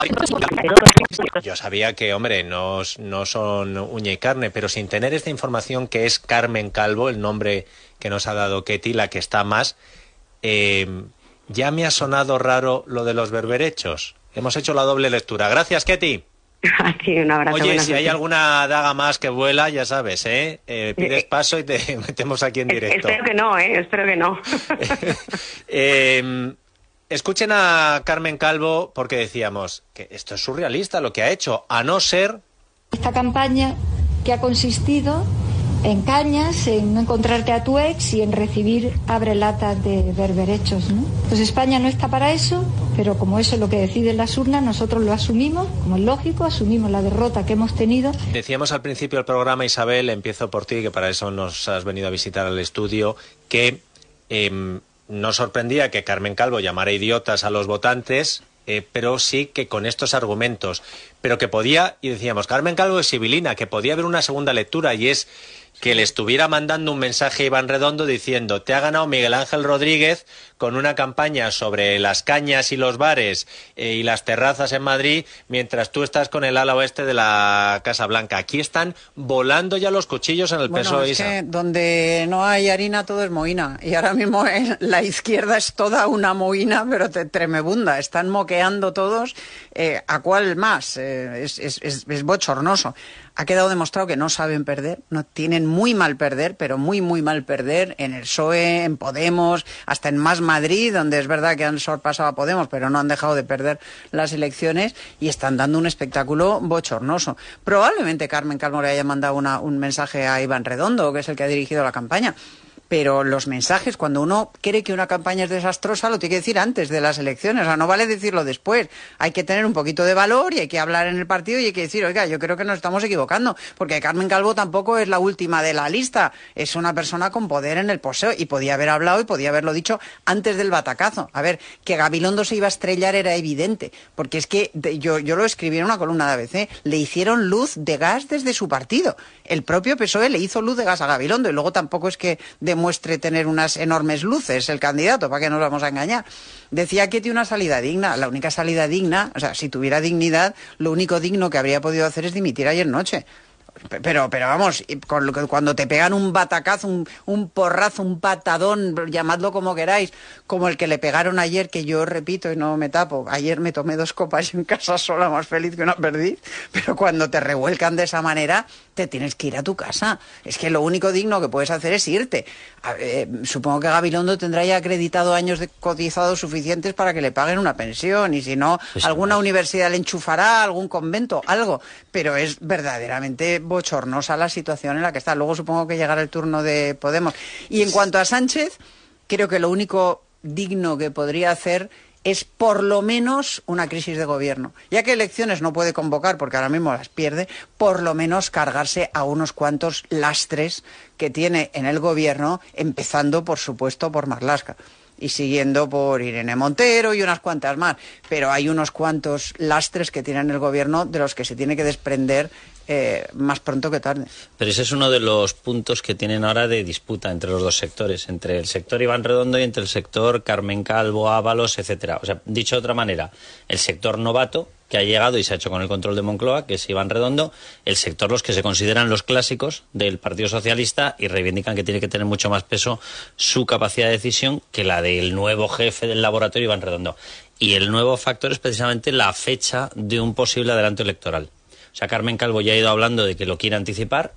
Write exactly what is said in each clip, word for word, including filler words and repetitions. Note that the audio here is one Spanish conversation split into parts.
Yo sabía que, hombre, no, no son uña y carne, pero sin tener esta información que es Carmen Calvo, el nombre que nos ha dado Ketty, la que está más, eh, ya me ha sonado raro lo de los berberechos. Hemos hecho la doble lectura. Gracias, Ketty. Aquí, un abrazo. Oye, si noches. hay alguna daga más que vuela, ya sabes, ¿eh? eh pides paso y te metemos aquí en directo. Espero que no, ¿eh? Espero que no. eh, escuchen a Carmen Calvo porque decíamos que esto es surrealista lo que ha hecho, a no ser... Esta campaña que ha consistido en cañas, en no encontrarte a tu ex y en recibir abrelatas de berberechos, ¿no? Pues España no está para eso, pero como eso es lo que deciden las urnas, nosotros lo asumimos, como es lógico, asumimos la derrota que hemos tenido. Decíamos al principio del programa, Isabel, empiezo por ti, que para eso nos has venido a visitar al estudio, que eh, nos sorprendía que Carmen Calvo llamara idiotas a los votantes, eh, pero sí que con estos argumentos, pero que podía, y decíamos, Carmen Calvo es sibilina, que podía haber una segunda lectura, y es que le estuviera mandando un mensaje a Iván Redondo diciendo: te ha ganado Miguel Ángel Rodríguez con una campaña sobre las cañas y los bares eh, y las terrazas en Madrid, mientras tú estás con el ala oeste de la Casa Blanca. Aquí están volando ya los cuchillos en el bueno, P S O E. Es que donde no hay harina todo es mohina, y ahora mismo en la izquierda es toda una mohina, pero te, tremebunda. Están moqueando todos, eh, ¿a cuál más? Eh, es, es, es, es bochornoso. Ha quedado demostrado que no saben perder, no tienen muy mal perder, pero muy, muy mal perder en el P S O E, en Podemos, hasta en Más Madrid, donde es verdad que han sorpasado a Podemos, pero no han dejado de perder las elecciones y están dando un espectáculo bochornoso. Probablemente Carmen Calvo le haya mandado una, un mensaje a Iván Redondo, que es el que ha dirigido la campaña. Pero los mensajes, cuando uno cree que una campaña es desastrosa, lo tiene que decir antes de las elecciones. O sea, no vale decirlo después. Hay que tener un poquito de valor y hay que hablar en el partido y hay que decir, oiga, yo creo que nos estamos equivocando. Porque Carmen Calvo tampoco es la última de la lista. Es una persona con poder en el poseo y podía haber hablado y podía haberlo dicho antes del batacazo. A ver, que Gabilondo se iba a estrellar era evidente. Porque es que yo, yo lo escribí en una columna de A B C. Le hicieron luz de gas desde su partido. El propio P S O E le hizo luz de gas a Gabilondo y luego tampoco es que muestre tener unas enormes luces el candidato, ¿para qué nos vamos a engañar? Decía que tiene una salida digna. La única salida digna, o sea, si tuviera dignidad, lo único digno que habría podido hacer es dimitir ayer noche. Pero, pero vamos, cuando te pegan un batacazo, un, un porrazo, un patadón, llamadlo como queráis, como el que le pegaron ayer, que yo repito y no me tapo, ayer me tomé dos copas en casa sola, más feliz que una perdiz, pero cuando te revuelcan de esa manera, te tienes que ir a tu casa. Es que lo único digno que puedes hacer es irte. A, eh, supongo que Gabilondo tendrá ya acreditado años de cotizados suficientes para que le paguen una pensión, y si no, pues alguna sí, universidad le enchufará, algún convento, algo, pero es verdaderamente bochornosa la situación en la que está. Luego supongo que llegará el turno de Podemos. Y en cuanto a Sánchez, creo que lo único digno que podría hacer es por lo menos una crisis de gobierno. Ya que elecciones no puede convocar porque ahora mismo las pierde, por lo menos cargarse a unos cuantos lastres que tiene en el gobierno, empezando, por supuesto, por Marlaska y siguiendo por Irene Montero y unas cuantas más. Pero hay unos cuantos lastres que tiene en el gobierno de los que se tiene que desprender Eh, más pronto que tarde. Pero ese es uno de los puntos que tienen ahora de disputa entre los dos sectores, entre el sector Iván Redondo y entre el sector Carmen Calvo, Ábalos, etcétera. O sea, dicho de otra manera, el sector novato, que ha llegado y se ha hecho con el control de Moncloa, que es Iván Redondo, el sector los que se consideran los clásicos del Partido Socialista y reivindican que tiene que tener mucho más peso su capacidad de decisión que la del nuevo jefe del laboratorio, Iván Redondo. Y el nuevo factor es precisamente la fecha de un posible adelanto electoral. O sea, Carmen Calvo ya ha ido hablando de que lo quiere anticipar.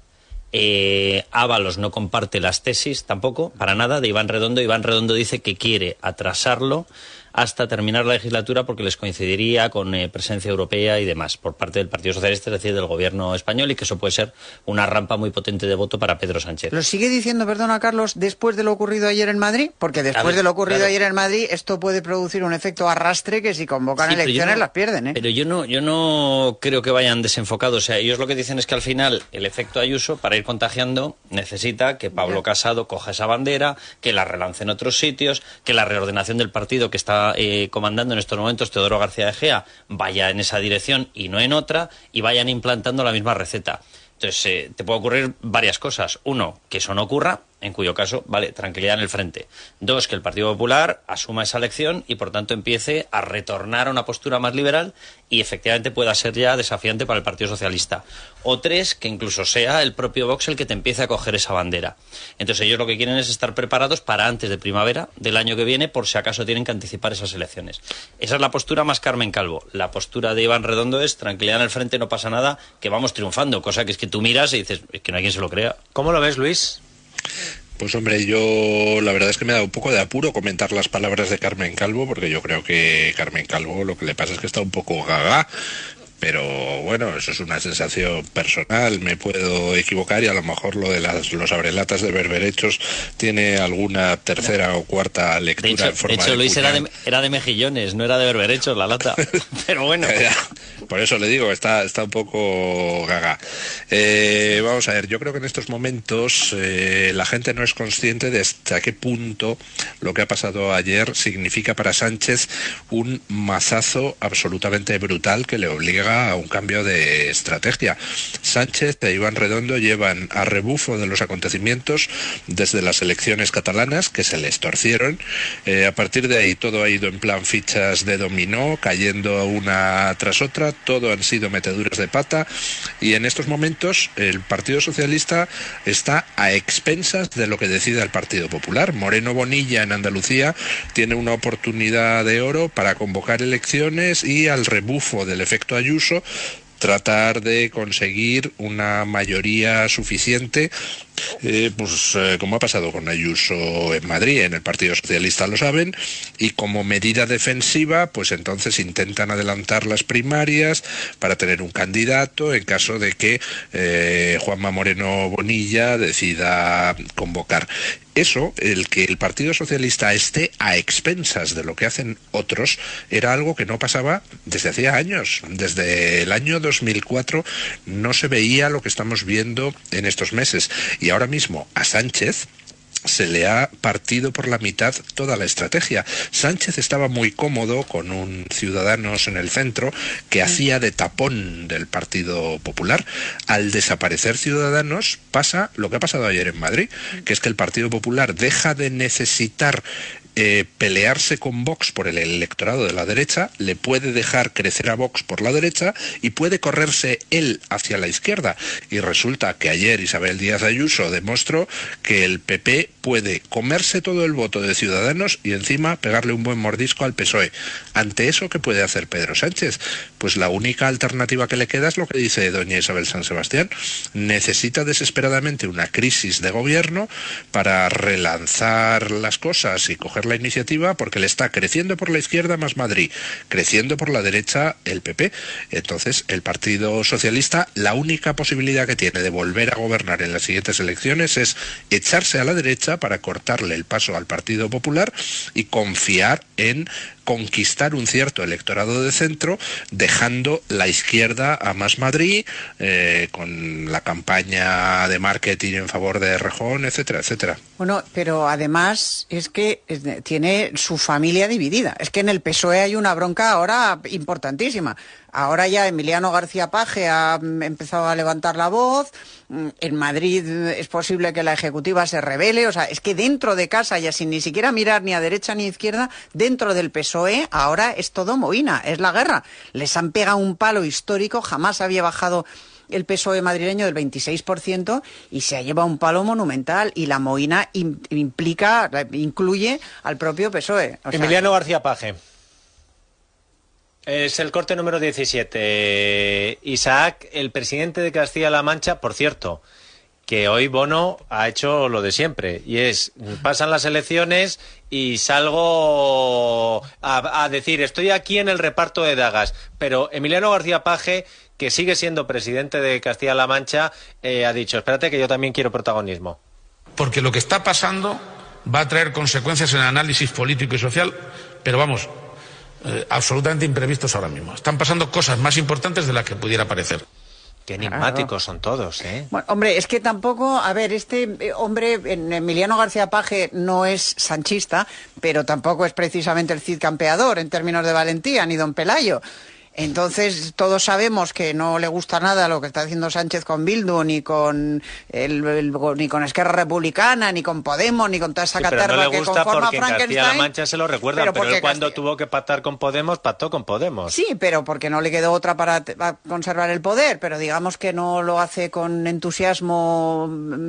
Eh, Ábalos no comparte las tesis tampoco, para nada, de Iván Redondo. Iván Redondo dice que quiere atrasarlo hasta terminar la legislatura porque les coincidiría con eh, presencia europea y demás por parte del Partido Socialista, es decir, del gobierno español, y que eso puede ser una rampa muy potente de voto para Pedro Sánchez. ¿Lo sigue diciendo, perdona Carlos, después de lo ocurrido ayer en Madrid? Porque después ver, de lo ocurrido claro. ayer en Madrid, esto puede producir un efecto arrastre que si convocan sí, elecciones no, las pierden, ¿eh? Pero yo no, yo no creo que vayan desenfocados. O sea, ellos lo que dicen es que al final el efecto Ayuso, para ir contagiando, necesita que Pablo Casado coja esa bandera, que la relance en otros sitios, que la reordenación del partido que está Eh, comandando en estos momentos Teodoro García Egea vaya en esa dirección y no en otra, y vayan implantando la misma receta. Entonces, eh, te puede ocurrir varias cosas. Uno, que eso no ocurra, en cuyo caso, vale, tranquilidad en el frente. Dos, que el Partido Popular asuma esa elección y, por tanto, empiece a retornar a una postura más liberal y, efectivamente, pueda ser ya desafiante para el Partido Socialista. O tres, que incluso sea el propio Vox el que te empiece a coger esa bandera. Entonces, ellos lo que quieren es estar preparados para antes de primavera del año que viene, por si acaso tienen que anticipar esas elecciones. Esa es la postura más Carmen Calvo. La postura de Iván Redondo es tranquilidad en el frente, no pasa nada, que vamos triunfando, cosa que es que tú miras y dices, es que no hay quien se lo crea. ¿Cómo lo ves, Luis? Pues hombre, yo la verdad es que me da un poco de apuro comentar las palabras de Carmen Calvo, porque yo creo que Carmen Calvo lo que le pasa es que está un poco gaga. Pero bueno, eso es una sensación personal, me puedo equivocar y a lo mejor lo de las, los abrelatas de berberechos tiene alguna tercera no. o cuarta lectura de hecho, en forma de hecho de Luis era de, era de mejillones, no era de berberechos la lata, pero bueno. Por eso le digo, está, está un poco gaga. Eh, vamos a ver, yo creo que en estos momentos eh, la gente no es consciente de hasta qué punto lo que ha pasado ayer significa para Sánchez un mazazo absolutamente brutal que le obliga a un cambio de estrategia. Sánchez e Iván Redondo llevan a rebufo de los acontecimientos desde las elecciones catalanas, que se les torcieron. Eh, a partir de ahí todo ha ido en plan fichas de dominó, cayendo una tras otra, todo han sido meteduras de pata, y en estos momentos el Partido Socialista está a expensas de lo que decida el Partido Popular. Moreno Bonilla en Andalucía tiene una oportunidad de oro para convocar elecciones y, al rebufo del efecto Ayuso, tratar de conseguir una mayoría suficiente, eh, pues eh, como ha pasado con Ayuso en Madrid, en el Partido Socialista lo saben, y como medida defensiva, pues entonces intentan adelantar las primarias para tener un candidato en caso de que eh, Juanma Moreno Bonilla decida convocar. Eso, el que el Partido Socialista esté a expensas de lo que hacen otros, era algo que no pasaba desde hacía años. Desde el año dos mil cuatro no se veía lo que estamos viendo en estos meses. Y ahora mismo a Sánchez se le ha partido por la mitad toda la estrategia. Sánchez estaba muy cómodo con un Ciudadanos en el centro que hacía de tapón del Partido Popular. Al desaparecer Ciudadanos pasa lo que ha pasado ayer en Madrid, que es que el Partido Popular deja de necesitar Eh, pelearse con Vox por el electorado de la derecha, le puede dejar crecer a Vox por la derecha y puede correrse él hacia la izquierda. Y resulta que ayer Isabel Díaz Ayuso demostró que el P P puede comerse todo el voto de Ciudadanos y encima pegarle un buen mordisco al P S O E. Ante eso, ¿qué puede hacer Pedro Sánchez? Pues la única alternativa que le queda es lo que dice doña Isabel San Sebastián. Necesita desesperadamente una crisis de gobierno para relanzar las cosas y coger la iniciativa, porque le está creciendo por la izquierda más Madrid, creciendo por la derecha el P P. Entonces el Partido Socialista, la única posibilidad que tiene de volver a gobernar en las siguientes elecciones es echarse a la derecha para cortarle el paso al Partido Popular y confiar en conquistar un cierto electorado de centro, dejando la izquierda a Más Madrid, eh, con la campaña de marketing en favor de Errejón, etcétera, etcétera. Bueno, pero además es que tiene su familia dividida. Es que en el P S O E hay una bronca ahora importantísima. Ahora ya Emiliano García Paje ha empezado a levantar la voz. En Madrid es posible que la Ejecutiva se rebele. O sea, es que dentro de casa, ya sin ni siquiera mirar ni a derecha ni a izquierda, dentro del P S O E ahora es todo mohína, es la guerra. Les han pegado un palo histórico, jamás había bajado el P S O E madrileño del veintiséis por ciento y se ha llevado un palo monumental, y la mohína implica, incluye al propio P S O E. O sea, Emiliano García Paje. Es el corte número diecisiete. Isaac, el presidente de Castilla-La Mancha, por cierto, que hoy Bono ha hecho lo de siempre, y es, pasan las elecciones y salgo a, a decir, estoy aquí en el reparto de dagas, pero Emiliano García Paje, que sigue siendo presidente de Castilla-La Mancha, eh, ha dicho, espérate que yo también quiero protagonismo. Porque lo que está pasando va a traer consecuencias en el análisis político y social, pero vamos, eh, absolutamente imprevistos ahora mismo. Están pasando cosas más importantes de las que pudiera parecer. Qué enigmáticos son todos, ¿eh? Bueno, hombre, es que tampoco, a ver, este hombre, Emiliano García Paje, no es sanchista, pero tampoco es precisamente el Cid campeador en términos de valentía, ni don Pelayo. Entonces, todos sabemos que no le gusta nada lo que está haciendo Sánchez con Bildu, ni con el, el, ni con Esquerra Republicana, ni con Podemos, ni con toda esa sí, caterva no que conforma Frankenstein. Frankenstein. Castilla-La Mancha se lo recuerdan, pero, pero él cuando Castilla... tuvo que pactar con Podemos, pactó con Podemos. Sí, pero porque no le quedó otra para, para conservar el poder, pero digamos que no lo hace con entusiasmo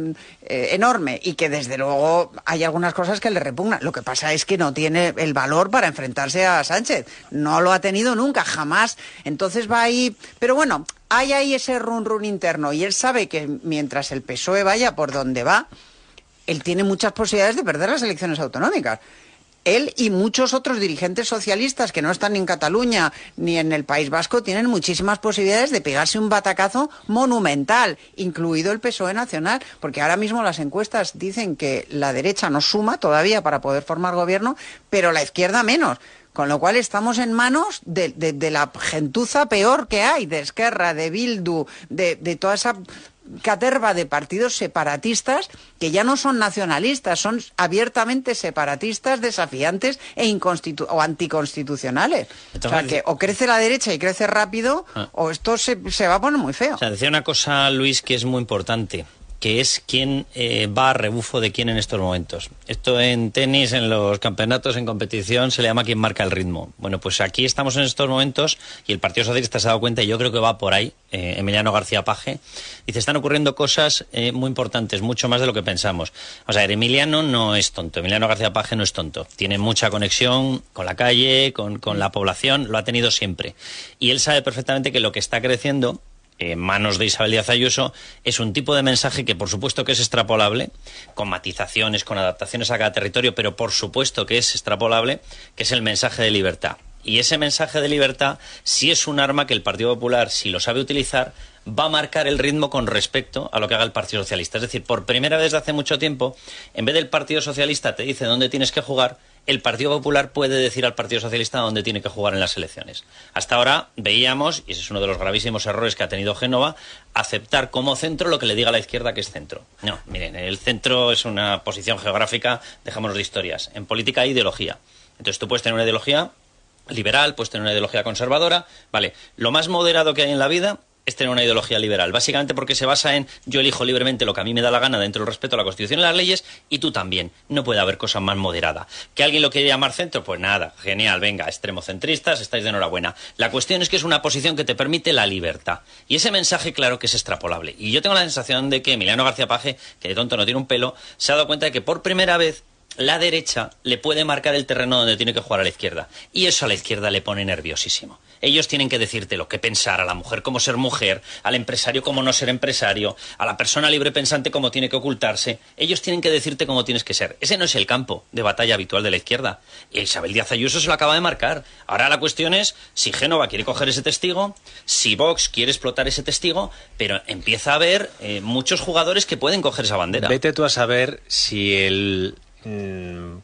eh, enorme y que desde luego hay algunas cosas que le repugnan. Lo que pasa es que no tiene el valor para enfrentarse a Sánchez. No lo ha tenido nunca, jamás. Entonces va ahí... Pero bueno, hay ahí ese run run interno y él sabe que mientras el P S O E vaya por donde va, él tiene muchas posibilidades de perder las elecciones autonómicas. Él y muchos otros dirigentes socialistas que no están ni en Cataluña ni en el País Vasco tienen muchísimas posibilidades de pegarse un batacazo monumental, incluido el P S O E nacional, porque ahora mismo las encuestas dicen que la derecha no suma todavía para poder formar gobierno, pero la izquierda menos. Con lo cual estamos en manos de, de, de la gentuza peor que hay, de Esquerra, de Bildu, de, de toda esa caterva de partidos separatistas que ya no son nacionalistas, son abiertamente separatistas, desafiantes e inconstitu- o anticonstitucionales. Entonces, o sea, que o crece la derecha y crece rápido, ah. o esto se, se va a poner muy feo. O sea, decía una cosa, Luis, que es muy importante, que es quién eh, va a rebufo de quién en estos momentos. Esto en tenis, en los campeonatos, en competición, se le llama quién marca el ritmo. Bueno, pues aquí estamos en estos momentos y el Partido Socialista se ha dado cuenta, y yo creo que va por ahí, eh, Emiliano García Paje, dice, están ocurriendo cosas eh, muy importantes, mucho más de lo que pensamos. O sea, Emiliano no es tonto, Emiliano García Paje no es tonto. Tiene mucha conexión con la calle, con, con la población, lo ha tenido siempre. Y él sabe perfectamente que lo que está creciendo en manos de Isabel Díaz Ayuso es un tipo de mensaje que por supuesto que es extrapolable, con matizaciones, con adaptaciones a cada territorio, pero por supuesto que es extrapolable, que es el mensaje de libertad. Y ese mensaje de libertad sí es un arma que el Partido Popular, si lo sabe utilizar, va a marcar el ritmo con respecto a lo que haga el Partido Socialista. Es decir, por primera vez desde hace mucho tiempo, en vez del Partido Socialista te dice dónde tienes que jugar, el Partido Popular puede decir al Partido Socialista dónde tiene que jugar en las elecciones. Hasta ahora veíamos, y ese es uno de los gravísimos errores que ha tenido Génova, aceptar como centro lo que le diga a la izquierda que es centro. No, miren, el centro es una posición geográfica, dejémonos de historias. En política hay ideología. Entonces tú puedes tener una ideología liberal, puedes tener una ideología conservadora, vale. Lo más moderado que hay en la vida es tener una ideología liberal, básicamente porque se basa en yo elijo libremente lo que a mí me da la gana dentro del respeto a la Constitución y las leyes, y tú también. No puede haber cosa más moderada. ¿Que alguien lo quiere llamar centro? Pues nada, genial, venga, extremocentristas, estáis de enhorabuena. La cuestión es que es una posición que te permite la libertad. Y ese mensaje, claro que es extrapolable. Y yo tengo la sensación de que Emiliano García Paje, que de tonto no tiene un pelo, se ha dado cuenta de que por primera vez la derecha le puede marcar el terreno donde tiene que jugar a la izquierda. Y eso a la izquierda le pone nerviosísimo. Ellos tienen que decirte lo que pensar, a la mujer cómo ser mujer, al empresario cómo no ser empresario, a la persona libre pensante cómo tiene que ocultarse. Ellos tienen que decirte cómo tienes que ser. Ese no es el campo de batalla habitual de la izquierda. Y Isabel Díaz Ayuso se lo acaba de marcar. Ahora la cuestión es si Génova quiere coger ese testigo, si Vox quiere explotar ese testigo, pero empieza a haber eh, muchos jugadores que pueden coger esa bandera. Vete tú a saber si el... Mm,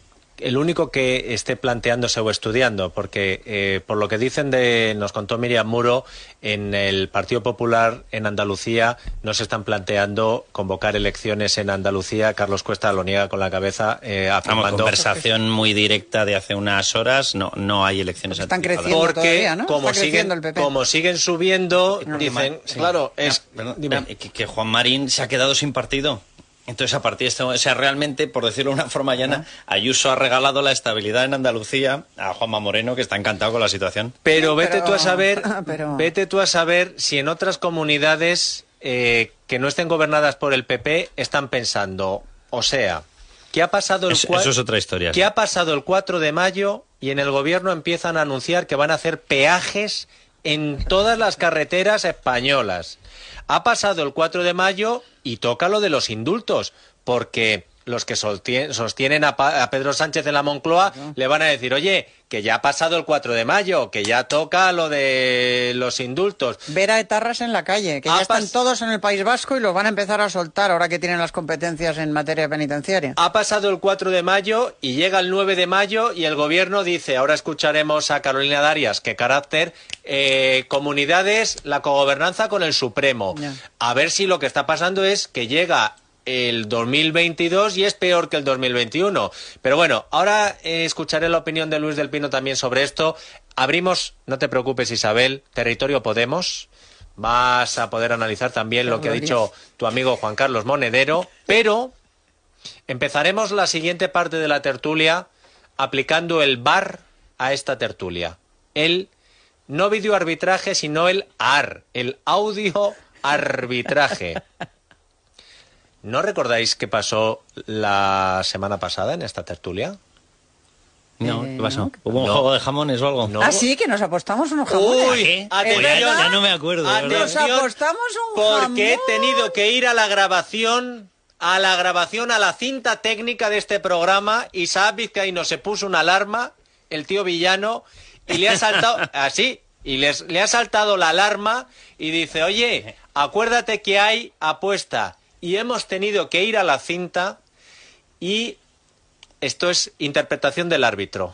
el único que esté planteándose o estudiando, porque eh, por lo que dicen de, nos contó Miriam Muro, en el Partido Popular en Andalucía no se están planteando convocar elecciones en Andalucía. Carlos Cuesta lo niega con la cabeza, eh, afirmando... Vamos, conversación muy directa de hace unas horas, no no hay elecciones están anticipadas. creciendo porque todavía, ¿no? como Está siguen el P P. como siguen subiendo, No, dicen, sí. claro, es... No, perdón, dime. que, que Juan Marín se ha quedado sin partido. Entonces, a partir de esto, o sea, realmente, por decirlo de una forma llana, Ayuso ha regalado la estabilidad en Andalucía a Juanma Moreno, que está encantado con la situación. Pero Sí, vete pero- tú a saber, pero- vete tú a saber si en otras comunidades eh, que no estén gobernadas por el P P están pensando, o sea, ¿qué ha pasado el Eso- cua- eso es otra historia, ¿Qué sí. ha pasado el cuatro de mayo y en el gobierno empiezan a anunciar que van a hacer peajes en todas las carreteras españolas? Ha pasado el cuatro de mayo y toca lo de los indultos, porque los que soltien- sostienen a, Pa- a Pedro Sánchez en la Moncloa le van a decir, oye, que ya ha pasado el cuatro de mayo, que ya toca lo de los indultos. Ver a etarras en la calle, que Ha ya están pas- todos en el País Vasco y los van a empezar a soltar ahora que tienen las competencias en materia penitenciaria. Ha pasado el cuatro de mayo y llega el nueve de mayo y el gobierno dice, ahora escucharemos a Carolina Darias, qué carácter, eh, comunidades, la cogobernanza con el Supremo. Ya. A ver si lo que está pasando es que llega el dos mil veintidós y es peor que el dos mil veintiuno. Pero bueno, ahora eh, escucharé la opinión de Luis del Pino también sobre esto. Abrimos, no te preocupes Isabel, Territorio Podemos. Vas a poder analizar también lo que ha dicho tu amigo Juan Carlos Monedero, pero empezaremos la siguiente parte de la tertulia aplicando el V A R a esta tertulia. El no videoarbitraje, sino el A R, el audio arbitraje. ¿No recordáis qué pasó la semana pasada en esta tertulia? No, Eh, ¿qué pasó? no. ¿Hubo un No. juego de jamones o algo? No. Ah, sí, que nos apostamos unos jamones. Uy, ¿Qué? atención, Pues ya, ya no me acuerdo. de verdad. Nos apostamos un porque he jamón. tenido que ir a la grabación, a la grabación, a la cinta técnica de este programa, y Saab Vizcaíno se puso una alarma, el tío villano, y le ha saltado, así, y les, le ha saltado la alarma, y dice, oye, acuérdate que hay apuesta, y hemos tenido que ir a la cinta, y esto es interpretación del árbitro.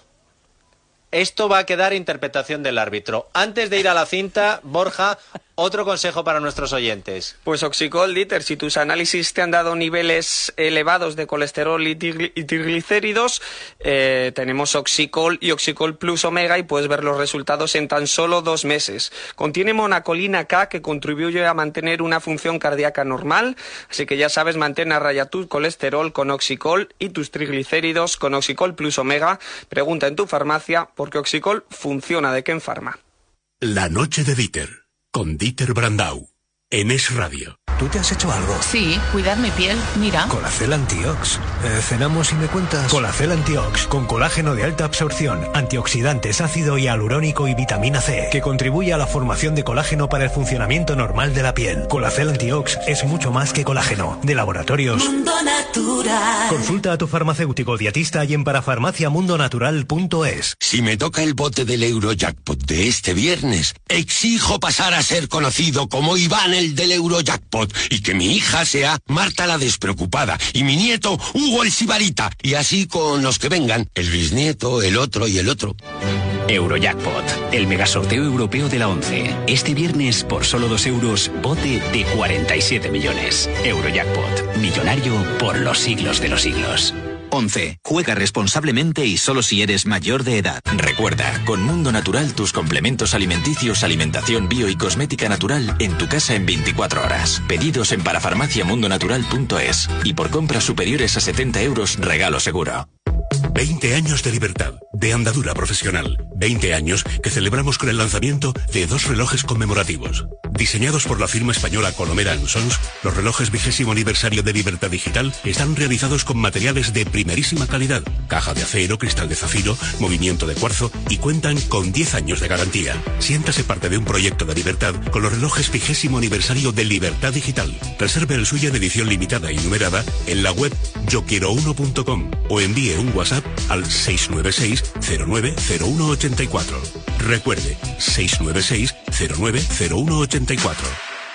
Esto va a quedar interpretación del árbitro. Antes de ir a la cinta, Borja, otro consejo para nuestros oyentes. Pues Oxicol, Dieter, si tus análisis te han dado niveles elevados de colesterol y, trigl- y triglicéridos, eh, tenemos Oxicol y Oxicol Plus Omega y puedes ver los resultados en tan solo dos meses. Contiene monacolina K que contribuye a mantener una función cardíaca normal, así que ya sabes, mantén a raya tu colesterol con Oxicol y tus triglicéridos con Oxicol Plus Omega. Pregunta en tu farmacia porque Oxicol funciona de Ken Pharma. La noche de Dieter, con Dieter Brandau, en Es Radio. ¿Tú te has hecho algo? Sí, cuidar mi piel, mira. Colacel Antiox. Eh, cenamos y me cuentas. Colacel Antiox, con colágeno de alta absorción, antioxidantes, ácido hialurónico y vitamina C, que contribuye a la formación de colágeno para el funcionamiento normal de la piel. Colacel Antiox es mucho más que colágeno. De Laboratorios Mundo Natural. Consulta a tu farmacéutico dietista y en parafarmacia mundo natural punto es. Si me toca el bote del Eurojackpot de este viernes, exijo pasar a ser conocido como Iván el del Eurojackpot y que mi hija sea Marta la despreocupada y mi nieto Hugo el Sibarita y así con los que vengan, el bisnieto, el otro y el otro. Eurojackpot, el megasorteo europeo de la once. Este viernes, por solo dos euros, bote de cuarenta y siete millones. Eurojackpot, millonario por los siglos de los siglos. once. Juega responsablemente y solo si eres mayor de edad. Recuerda, con Mundo Natural tus complementos alimenticios, alimentación bio y cosmética natural en tu casa en veinticuatro horas. Pedidos en parafarmacia mundo natural punto es y por compras superiores a setenta euros regalo seguro. veinte años de libertad, de andadura profesional. veinte años que celebramos con el lanzamiento de dos relojes conmemorativos. Diseñados por la firma española Colomera and Sons, los relojes vigésimo aniversario de Libertad Digital están realizados con materiales de primerísima calidad, caja de acero, cristal de zafiro, movimiento de cuarzo y cuentan con diez años de garantía. Siéntase parte de un proyecto de libertad con los relojes vigésimo aniversario de Libertad Digital. Reserve el suyo en edición limitada y numerada en la web yo quiero uno punto com o envíe un WhatsApp al seis nueve seis cero nueve cero uno ocho cuatro. Recuerde, seis nueve seis cero nueve cero uno ocho cuatro.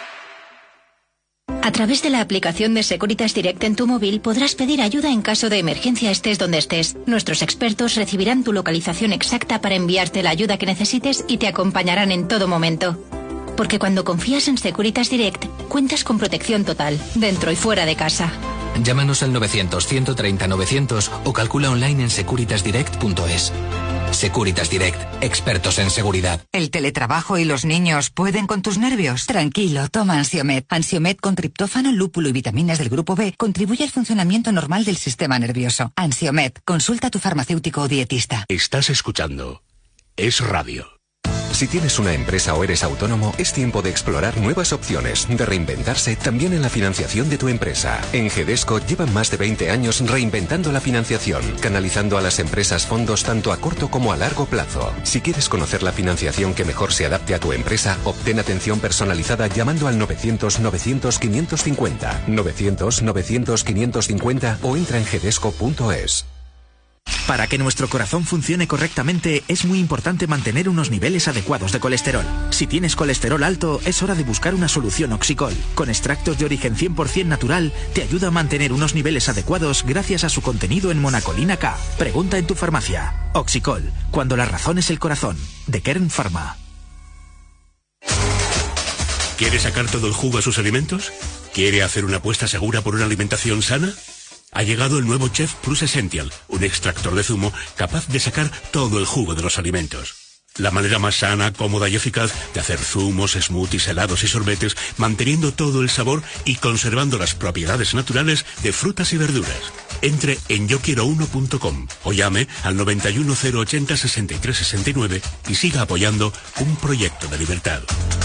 A través de la aplicación de Securitas Direct en tu móvil podrás pedir ayuda en caso de emergencia estés donde estés. Nuestros expertos recibirán tu localización exacta para enviarte la ayuda que necesites y te acompañarán en todo momento. Porque cuando confías en Securitas Direct, cuentas con protección total, dentro y fuera de casa. Llámanos al novecientos ciento treinta novecientos o calcula online en securitas direct punto es. Securitas Direct, expertos en seguridad. ¿El teletrabajo y los niños pueden con tus nervios? Tranquilo, toma Ansiomed. Ansiomed con triptófano, lúpulo y vitaminas del grupo B contribuye al funcionamiento normal del sistema nervioso. Ansiomed, consulta a tu farmacéutico o dietista. Estás escuchando Es Radio. Si tienes una empresa o eres autónomo, es tiempo de explorar nuevas opciones, de reinventarse también en la financiación de tu empresa. En Gedesco llevan más de veinte años reinventando la financiación, canalizando a las empresas fondos tanto a corto como a largo plazo. Si quieres conocer la financiación que mejor se adapte a tu empresa, obtén atención personalizada llamando al novecientos novecientos quinientos cincuenta, novecientos novecientos quinientos cincuenta o entra en gedesco punto es. Para que nuestro corazón funcione correctamente es muy importante mantener unos niveles adecuados de colesterol. Si tienes colesterol alto, es hora de buscar una solución Oxicol. Con extractos de origen cien por ciento natural, te ayuda a mantener unos niveles adecuados gracias a su contenido en monacolina K. Pregunta en tu farmacia. Oxicol, cuando la razón es el corazón. De Kern Pharma. ¿Quiere sacar todo el jugo a sus alimentos? ¿Quiere hacer una apuesta segura por una alimentación sana? Ha llegado el nuevo Chef Plus Essential, un extractor de zumo capaz de sacar todo el jugo de los alimentos. La manera más sana, cómoda y eficaz de hacer zumos, smoothies, helados y sorbetes, manteniendo todo el sabor y conservando las propiedades naturales de frutas y verduras. Entre en yo quiero uno punto com o llame al noventa y uno cero ochenta sesenta y tres sesenta y nueve y siga apoyando un proyecto de libertad.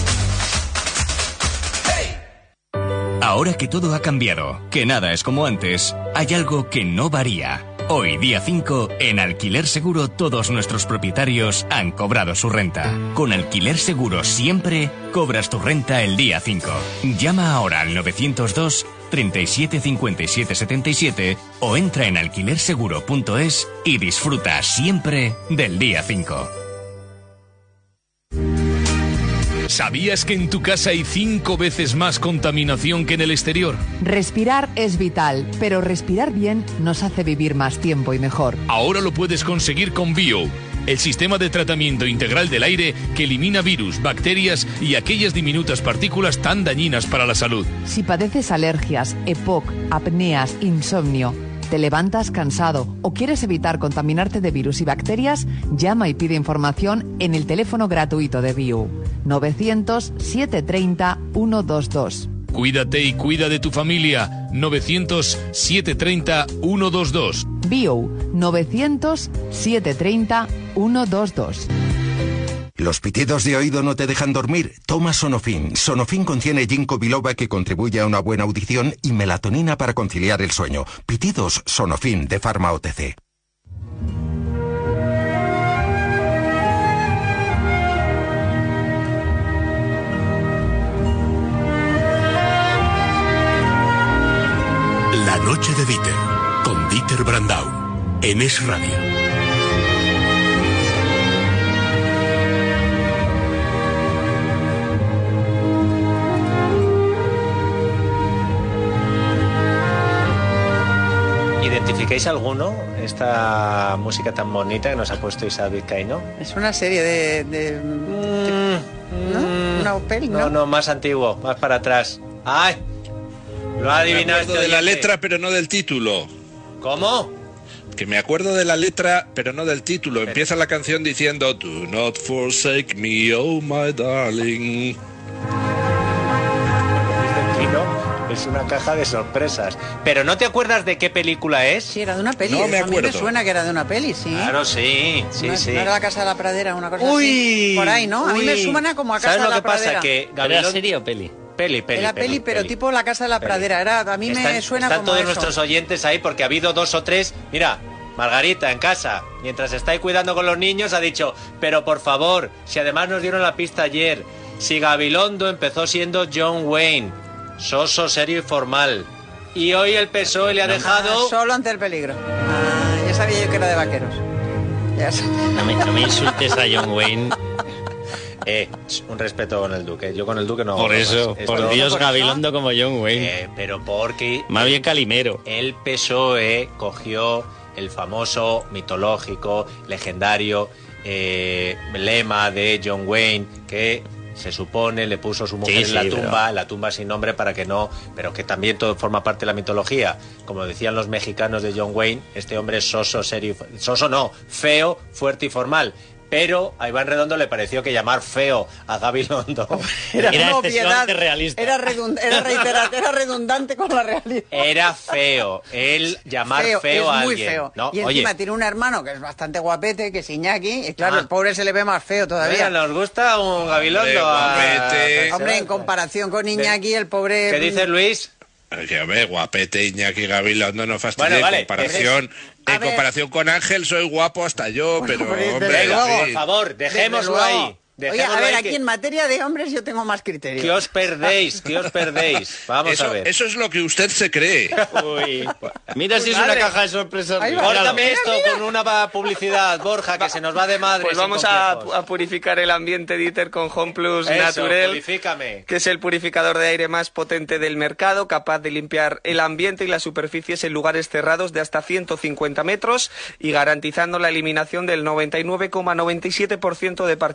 Ahora que todo ha cambiado, que nada es como antes, hay algo que no varía. Hoy, día cinco, en Alquiler Seguro todos nuestros propietarios han cobrado su renta. Con Alquiler Seguro siempre cobras tu renta el día cinco. Llama ahora al novecientos dos, treinta y siete, cincuenta y siete, setenta y siete o entra en alquiler seguro punto es y disfruta siempre del día cinco. ¿Sabías que en tu casa hay cinco veces más contaminación que en el exterior? Respirar es vital, pero respirar bien nos hace vivir más tiempo y mejor. Ahora lo puedes conseguir con Bio, el sistema de tratamiento integral del aire que elimina virus, bacterias y aquellas diminutas partículas tan dañinas para la salud. Si padeces alergias, E P O C, apneas, insomnio, te levantas cansado o quieres evitar contaminarte de virus y bacterias, llama y pide información en el teléfono gratuito de Bio, novecientos, setecientos treinta, ciento veintidós. Cuídate y cuida de tu familia. novecientos, setecientos treinta, ciento veintidós. Bio, novecientos, setecientos treinta, ciento veintidós. ¿Los pitidos de oído no te dejan dormir? Toma Sonofin. Sonofin contiene ginkgo biloba que contribuye a una buena audición y melatonina para conciliar el sueño. Pitidos Sonofin de Pharma O T C. La noche de Dieter, con Dieter Brandau, en Es Radio. ¿Identificáis alguno esta música tan bonita que nos ha puesto Isabel Vizcaíno? Es una serie de... de, de ¿no? Una peli, ¿no? No, no, más antiguo, más para atrás. ¡Ay! Lo ha adivinado. Me acuerdo este de la oyente. letra, pero no del título. ¿Cómo? Que me acuerdo de la letra, pero no del título. Pero... Empieza la canción diciendo Do not forsake me, oh my darling. Es una caja de sorpresas. ¿Pero no te acuerdas de qué película es? Sí, era de una peli. No me A mí me suena que era de una peli, sí. Claro, sí, sí, no, sí. ¿No era La Casa de la Pradera, una cosa uy, así? Por ahí, ¿no? A mí uy. me suena como a Casa de la Pradera. ¿Sabes lo que pasa? Pradera. Que Gavilón... ¿Era serie o peli? Peli, peli. Era peli, peli pero peli. tipo La Casa de la Peli. Pradera. Era, a mí están, me suena están como todos eso. nuestros oyentes ahí porque ha habido dos o tres... Mira, Margarita en casa, mientras estáis cuidando con los niños, ha dicho, pero por favor, si además nos dieron la pista ayer, si Gabilondo empezó siendo John Wayne, soso, serio y formal, y hoy el P S O E le ha no, dejado... Ah, solo ante el peligro. Ah, ya sabía yo que era de vaqueros. Ya no, me, no me insultes a John Wayne. Eh, un respeto con el Duque. Yo con el Duque no... Por eso, más. por Esto, Dios, por Gabilondo como John Wayne. Eh, pero porque... Más bien Calimero. El P S O E cogió el famoso, mitológico, legendario eh, lema de John Wayne que... se supone, le puso su mujer sí, en la sí, tumba, pero... en la tumba sin nombre para que no, pero que también todo forma parte de la mitología. Como decían los mexicanos de John Wayne, este hombre es soso, serio, soso no, feo, fuerte y formal. Pero a Iván Redondo le pareció que llamar feo a Gabilondo era, era una obviedad, realista. Era, redund, era, reiterante, era redundante con la realidad. Era feo, el llamar feo, feo a es muy alguien. Feo. No, y encima oye, tiene un hermano que es bastante guapete, que es Iñaki, y claro, ah. el pobre se le ve más feo todavía. Mira, nos gusta un Gabilondo. Hombre, a... Hombre, en comparación con Iñaki, el pobre... ¿Qué dice Luis? Que a ver, guapete, Iñaki Gabilondo, no fastidia. Bueno, vale, en comparación, en ver. comparación con Ángel soy guapo hasta yo, Bueno, pero pero hombre, Venga, sí. por favor, dejémoslo ahí. Oye, a ver, ahí aquí que... en materia de hombres yo tengo más criterio. ¿Qué os perdéis? ¿Qué os perdéis? Vamos eso, a ver. Eso es lo que usted se cree. Uy. Mira si es madre. una caja de sorpresas. Córtame esto mira. Con una publicidad, Borja, que se nos va de madre. Pues vamos a, a purificar el ambiente, Dieter, con Home Plus Eso, Naturel, purifícame. Que es el purificador de aire más potente del mercado, capaz de limpiar el ambiente y las superficies en lugares cerrados de hasta ciento cincuenta metros y garantizando la eliminación del noventa y nueve coma noventa y siete por ciento de partículas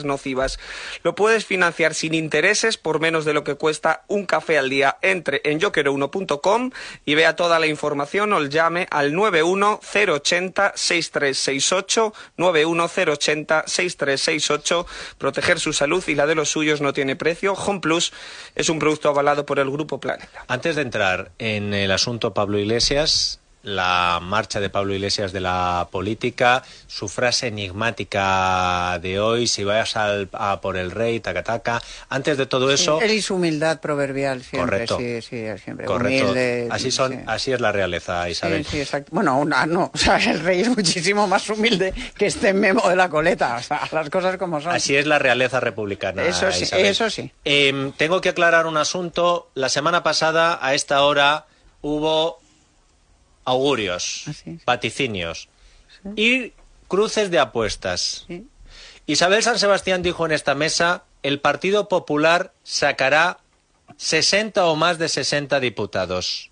nocivas. Lo puedes financiar sin intereses por menos de lo que cuesta un café al día. Entre en yo quiero uno punto com y vea toda la información o llame al nueve uno cero ochenta seis tres seis ocho, nueve uno cero ochenta seis tres seis ocho. Proteger su salud y la de los suyos no tiene precio. Home Plus es un producto avalado por el Grupo Planeta. Antes de entrar en el asunto Pablo Iglesias, la marcha de Pablo Iglesias de la política, su frase enigmática de hoy, si vas al, a por el rey, taca taca. Antes de todo eso... Sí, él y su humildad proverbial siempre. Correcto. Sí, sí, siempre. Correcto. Humilde, así, son, sí. así es la realeza, Isabel. Sí, sí, exacto. Bueno, una, no, o sea, el rey es muchísimo más humilde que este memo de la coleta, o sea, las cosas como son. Así es la realeza republicana, Eso sí, Isabel. eso sí. Eh, tengo que aclarar un asunto. La semana pasada, a esta hora, hubo augurios, ¿sí? vaticinios ¿sí? y cruces de apuestas. ¿Sí? Isabel San Sebastián dijo en esta mesa: el Partido Popular sacará sesenta o más de sesenta diputados.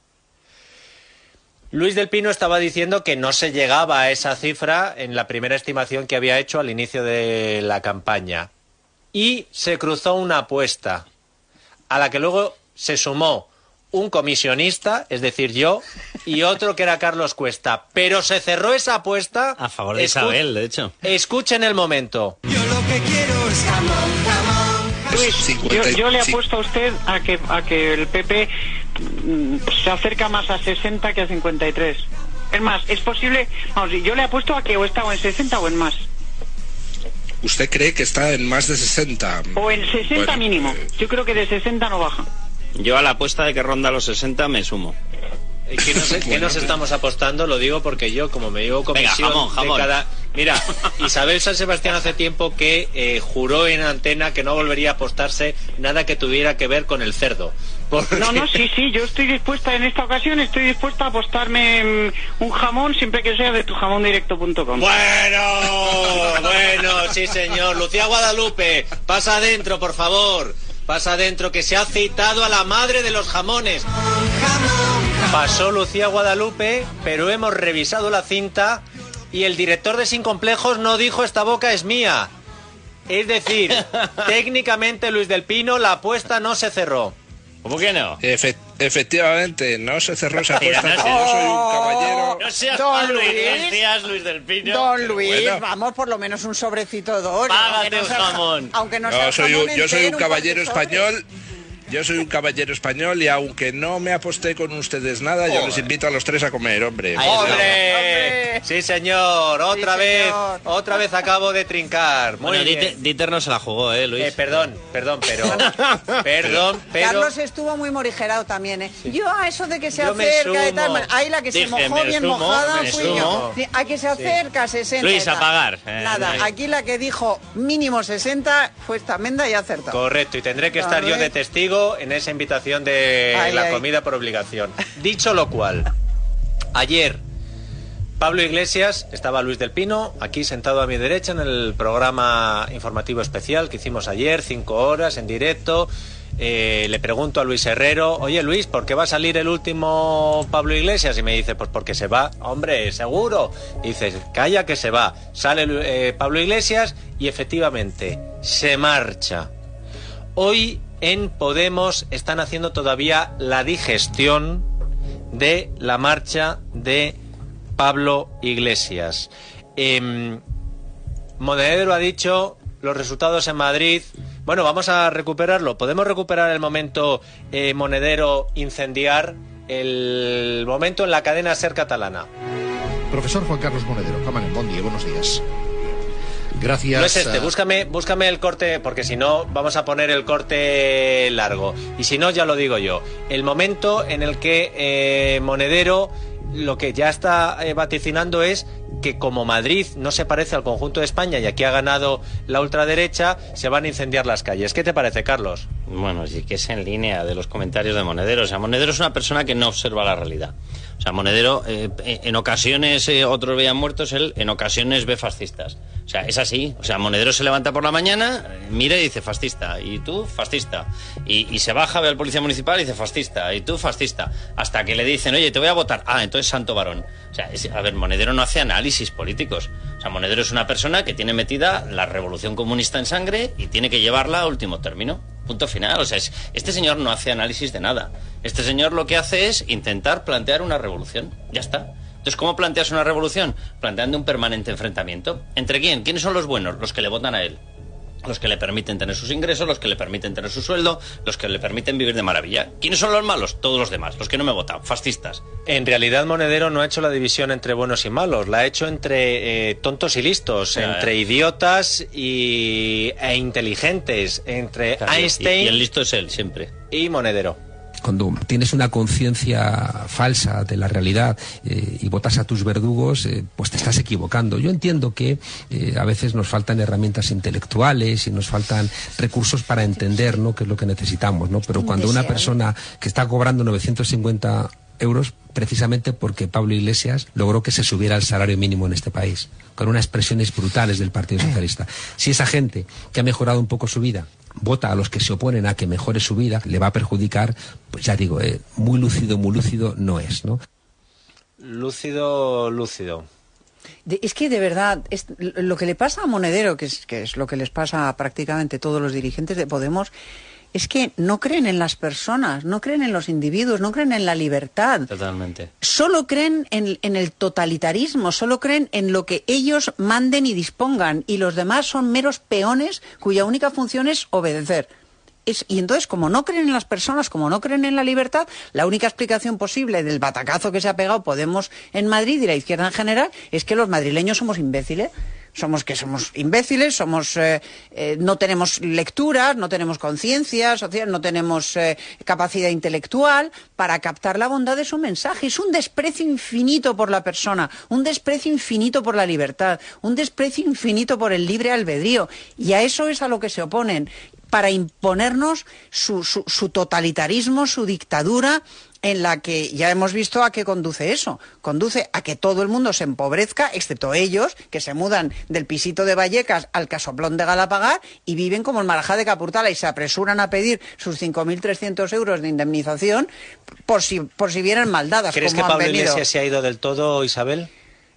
Luis del Pino estaba diciendo que no se llegaba a esa cifra en la primera estimación que había hecho al inicio de la campaña. Y se cruzó una apuesta, a la que luego se sumó un comisionista, es decir, yo, y otro que era Carlos Cuesta. Pero se cerró esa apuesta... A favor de Escu- Isabel, de hecho. Escuchen el momento. Yo lo que quiero es jamón, jamón. Luis, yo, yo le apuesto a usted a que, a que el P P mm, se acerca más a sesenta que a cincuenta y tres. Es más, es posible... Vamos, yo le apuesto a que o está o en sesenta o en más. ¿Usted cree que está en más de sesenta? O en sesenta Bueno, mínimo. eh, Yo creo que de sesenta no baja. Yo a la apuesta de que ronda los sesenta me sumo. ¿Qué nos, qué nos estamos apostando? Lo digo porque yo, como me llevo comisión Venga, jamón, jamón. de cada... Mira, Isabel San Sebastián hace tiempo que eh, juró en antena que no volvería a apostarse nada que tuviera que ver con el cerdo. Porque... No, no, sí, sí, yo estoy dispuesta en esta ocasión, estoy dispuesta a apostarme mm, un jamón siempre que sea de tu jamón directo punto com. Bueno, bueno, sí señor. Lucía Guadalupe, pasa adentro, por favor. Pasa adentro, que se ha citado a la madre de los jamones. Pasó Lucía Guadalupe, pero hemos revisado la cinta y el director de Sin Complejos no dijo esta boca es mía. Es decir, técnicamente, Luis del Pino, la apuesta no se cerró. ¿Cómo que no? Efe- efectivamente, no se cerró esa Mira, apuesta. no porque yo soy un caballero. No seas Don Pablo Luis. Iglesias, Luis del Pino. Don Luis, bueno. vamos, por lo menos un sobrecito de oro. Págate aunque no un sea- jamón. Aunque no, No, sea soy un- jamón yo soy un entero, caballero par de sobres. español. Yo soy un caballero español y aunque no me aposté con ustedes nada, yo les invito a los tres a comer, hombre. ¡Hombre! Sí, señor. Otra Sí, vez, señor. otra vez acabo de trincar. Muy Bueno, bien. Dieter, Dieter no se la jugó, ¿eh, Luis? Eh, perdón, perdón, pero... Perdón, pero... Carlos estuvo muy morigerado también, ¿eh? Yo a eso de que se Yo me acerca y tal, sumo. bueno, ahí la que se Dije, mojó me bien sumo, mojada me fui sumo. yo. Sí, a que se acerca sesenta. Luis, y tal. a pagar. Eh, Nada, no hay- aquí la que dijo mínimo sesenta fue esta Menda y acertó. Correcto, y tendré que Don estar yo Luis. de testigo en esa invitación de Ay, la ay. comida por obligación. Dicho lo cual, ayer Pablo Iglesias, estaba Luis del Pino, aquí sentado a mi derecha en el programa informativo especial que hicimos ayer, cinco horas en directo. Eh, le pregunto a Luis Herrero, oye Luis, ¿por qué va a salir el último Pablo Iglesias? Y me dice, pues porque se va. Hombre, seguro. Y dice, calla que se va. Sale eh, Pablo Iglesias y efectivamente se marcha. Hoy en Podemos están haciendo todavía la digestión de la marcha de Pablo Iglesias. Eh, Monedero ha dicho los resultados en Madrid. Bueno, vamos a recuperarlo. ¿Podemos recuperar el momento eh, Monedero incendiar? El momento en la cadena SER catalana. Profesor Juan Carlos Monedero, Cámara, buen día, buenos días. Gracias. No es este, a- búscame, búscame el corte, porque si no vamos a poner el corte largo. Y si no, ya lo digo yo. El momento en el que eh, Monedero lo que ya está eh, vaticinando es que como Madrid no se parece al conjunto de España y aquí ha ganado la ultraderecha, se van a incendiar las calles. ¿Qué te parece, Carlos? Bueno, sí que es en línea de los comentarios de Monedero. O sea, Monedero es una persona que no observa la realidad. O sea, Monedero, eh, en ocasiones eh, otros veían muertos, él en ocasiones ve fascistas. O sea, es así. O sea, Monedero se levanta por la mañana, eh, mira y dice fascista. Y tú, fascista. Y, y se baja, ve al policía municipal y dice fascista. Y tú, fascista. Hasta que le dicen, oye, te voy a votar. Ah, entonces santo varón. O sea, es- a ver, Monedero no hace análisis análisis políticos. O sea, Monedero es una persona que tiene metida la revolución comunista en sangre y tiene que llevarla a último término. Punto final. O sea, es, este señor no hace análisis de nada. Este señor lo que hace es intentar plantear una revolución. Ya está. Entonces, ¿cómo planteas una revolución? Planteando un permanente enfrentamiento. ¿Entre quién? ¿Quiénes son los buenos? Los que le votan a él. Los que le permiten tener sus ingresos, los que le permiten tener su sueldo, los que le permiten vivir de maravilla. ¿Quiénes son los malos? Todos los demás, los que no me votan, fascistas. En realidad Monedero no ha hecho la división entre buenos y malos, la ha hecho entre eh, tontos y listos, Ya, entre eh. idiotas y, e inteligentes, entre Claro, Einstein y, y el listo es él, siempre. y Monedero. Cuando tienes una conciencia falsa de la realidad eh, y votas a tus verdugos, eh, pues te estás equivocando. Yo entiendo que eh, a veces nos faltan herramientas intelectuales y nos faltan recursos para entender, ¿no?, qué es lo que necesitamos, ¿no? Pero cuando una persona que está cobrando novecientos cincuenta euros, precisamente porque Pablo Iglesias logró que se subiera el salario mínimo en este país, con unas expresiones brutales del Partido Socialista. Si esa gente que ha mejorado un poco su vida vota a los que se oponen a que mejore su vida, le va a perjudicar, pues ya digo, eh, muy lúcido, muy lúcido no es, ¿no? Lúcido, lúcido. De, es que de verdad, es, lo que le pasa a Monedero, que es, que es lo que les pasa a prácticamente todos los dirigentes de Podemos, es que no creen en las personas, no creen en los individuos, no creen en la libertad. Totalmente. Solo creen en, en el totalitarismo, solo creen en lo que ellos manden y dispongan, y los demás son meros peones cuya única función es obedecer. Es, y entonces, como no creen en las personas, como no creen en la libertad, la única explicación posible del batacazo que se ha pegado Podemos en Madrid y la izquierda en general es que los madrileños somos imbéciles. Somos que somos imbéciles, somos eh, eh, no tenemos lecturas, no tenemos conciencia social, no tenemos eh, capacidad intelectual para captar la bondad de su mensaje. Es un desprecio infinito por la persona, un desprecio infinito por la libertad, un desprecio infinito por el libre albedrío. Y a eso es a lo que se oponen, para imponernos su, su, su totalitarismo, su dictadura, en la que ya hemos visto a qué conduce eso. Conduce a que todo el mundo se empobrezca, excepto ellos, que se mudan del pisito de Vallecas al casoplón de Galapagar y viven como el Marajá de Capurtala y se apresuran a pedir sus cinco mil trescientos euros de indemnización por si, por si vienen mal dadas. ¿Crees que como han Pablo venido. Iglesias se ha ido del todo, Isabel?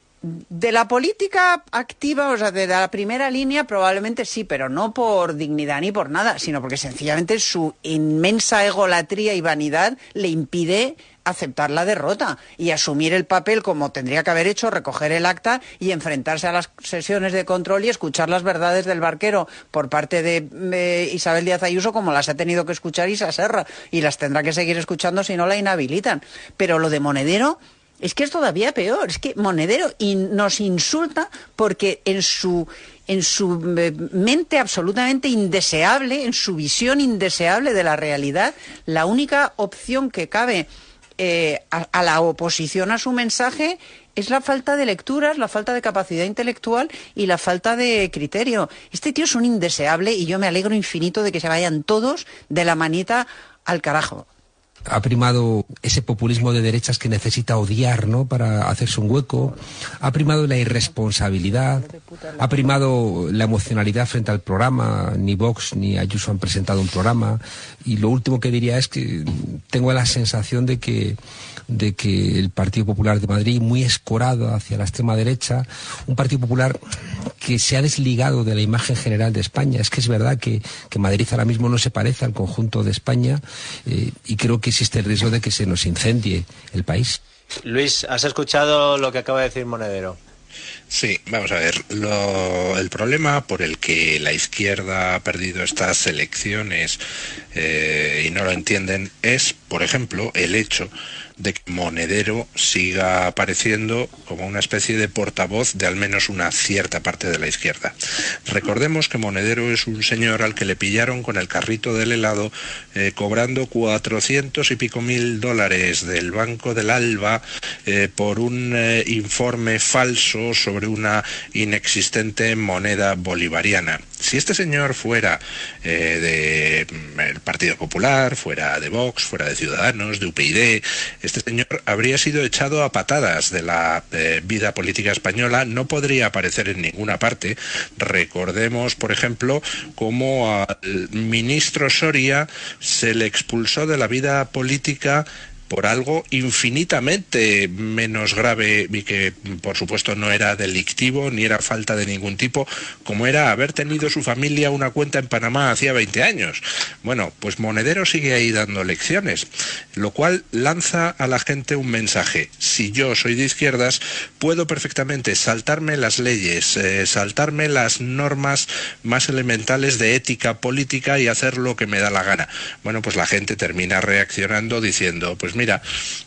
De la política activa, o sea, de la primera línea, probablemente sí, pero no por dignidad ni por nada, sino porque sencillamente su inmensa egolatría y vanidad le impide aceptar la derrota y asumir el papel como tendría que haber hecho, recoger el acta y enfrentarse a las sesiones de control y escuchar las verdades del barquero por parte de eh, Isabel Díaz Ayuso, como las ha tenido que escuchar Isa Serra, y las tendrá que seguir escuchando si no la inhabilitan. Pero lo de Monedero es que es todavía peor, es que Monedero in, nos insulta porque en su, en su mente absolutamente indeseable, en su visión indeseable de la realidad, la única opción que cabe eh, a, a la oposición a su mensaje es la falta de lecturas, la falta de capacidad intelectual y la falta de criterio. Este tío es un indeseable y yo me alegro infinito de que se vayan todos de la manita al carajo. Ha primado ese populismo de derechas que necesita odiar, ¿no?, para hacerse un hueco. Ha primado la irresponsabilidad. Ha primado la emocionalidad frente al programa. Ni Vox ni Ayuso han presentado un programa. Y lo último que diría es que tengo la sensación de que de que el Partido Popular de Madrid, muy escorado hacia la extrema derecha, un Partido Popular que se ha desligado de la imagen general de España. Es que es verdad que, que Madrid ahora mismo no se parece al conjunto de España eh, y creo que existe el riesgo de que se nos incendie el país. Luis, ¿has escuchado lo que acaba de decir Monedero? Sí, vamos a ver, lo, el problema por el que la izquierda ha perdido estas elecciones eh, y no lo entienden es, por ejemplo, el hecho de que Monedero siga apareciendo como una especie de portavoz de al menos una cierta parte de la izquierda. Recordemos que Monedero es un señor al que le pillaron con el carrito del helado eh, cobrando cuatrocientos y pico mil dólares del Banco del Alba eh, por un eh, informe falso sobre una inexistente moneda bolivariana. Si este señor fuera eh, del Partido Popular, fuera de Vox, fuera de Ciudadanos, de U P yD, este señor habría sido echado a patadas de la eh, vida política española, no podría aparecer en ninguna parte. Recordemos, por ejemplo, cómo al ministro Soria se le expulsó de la vida política por algo infinitamente menos grave y que por supuesto no era delictivo ni era falta de ningún tipo, como era haber tenido su familia una cuenta en Panamá hacía veinte años. Bueno, pues Monedero sigue ahí dando lecciones, lo cual lanza a la gente un mensaje: si yo soy de izquierdas, puedo perfectamente saltarme las leyes, eh, saltarme las normas más elementales de ética política y hacer lo que me da la gana. Bueno, pues la gente termina reaccionando diciendo, pues mira,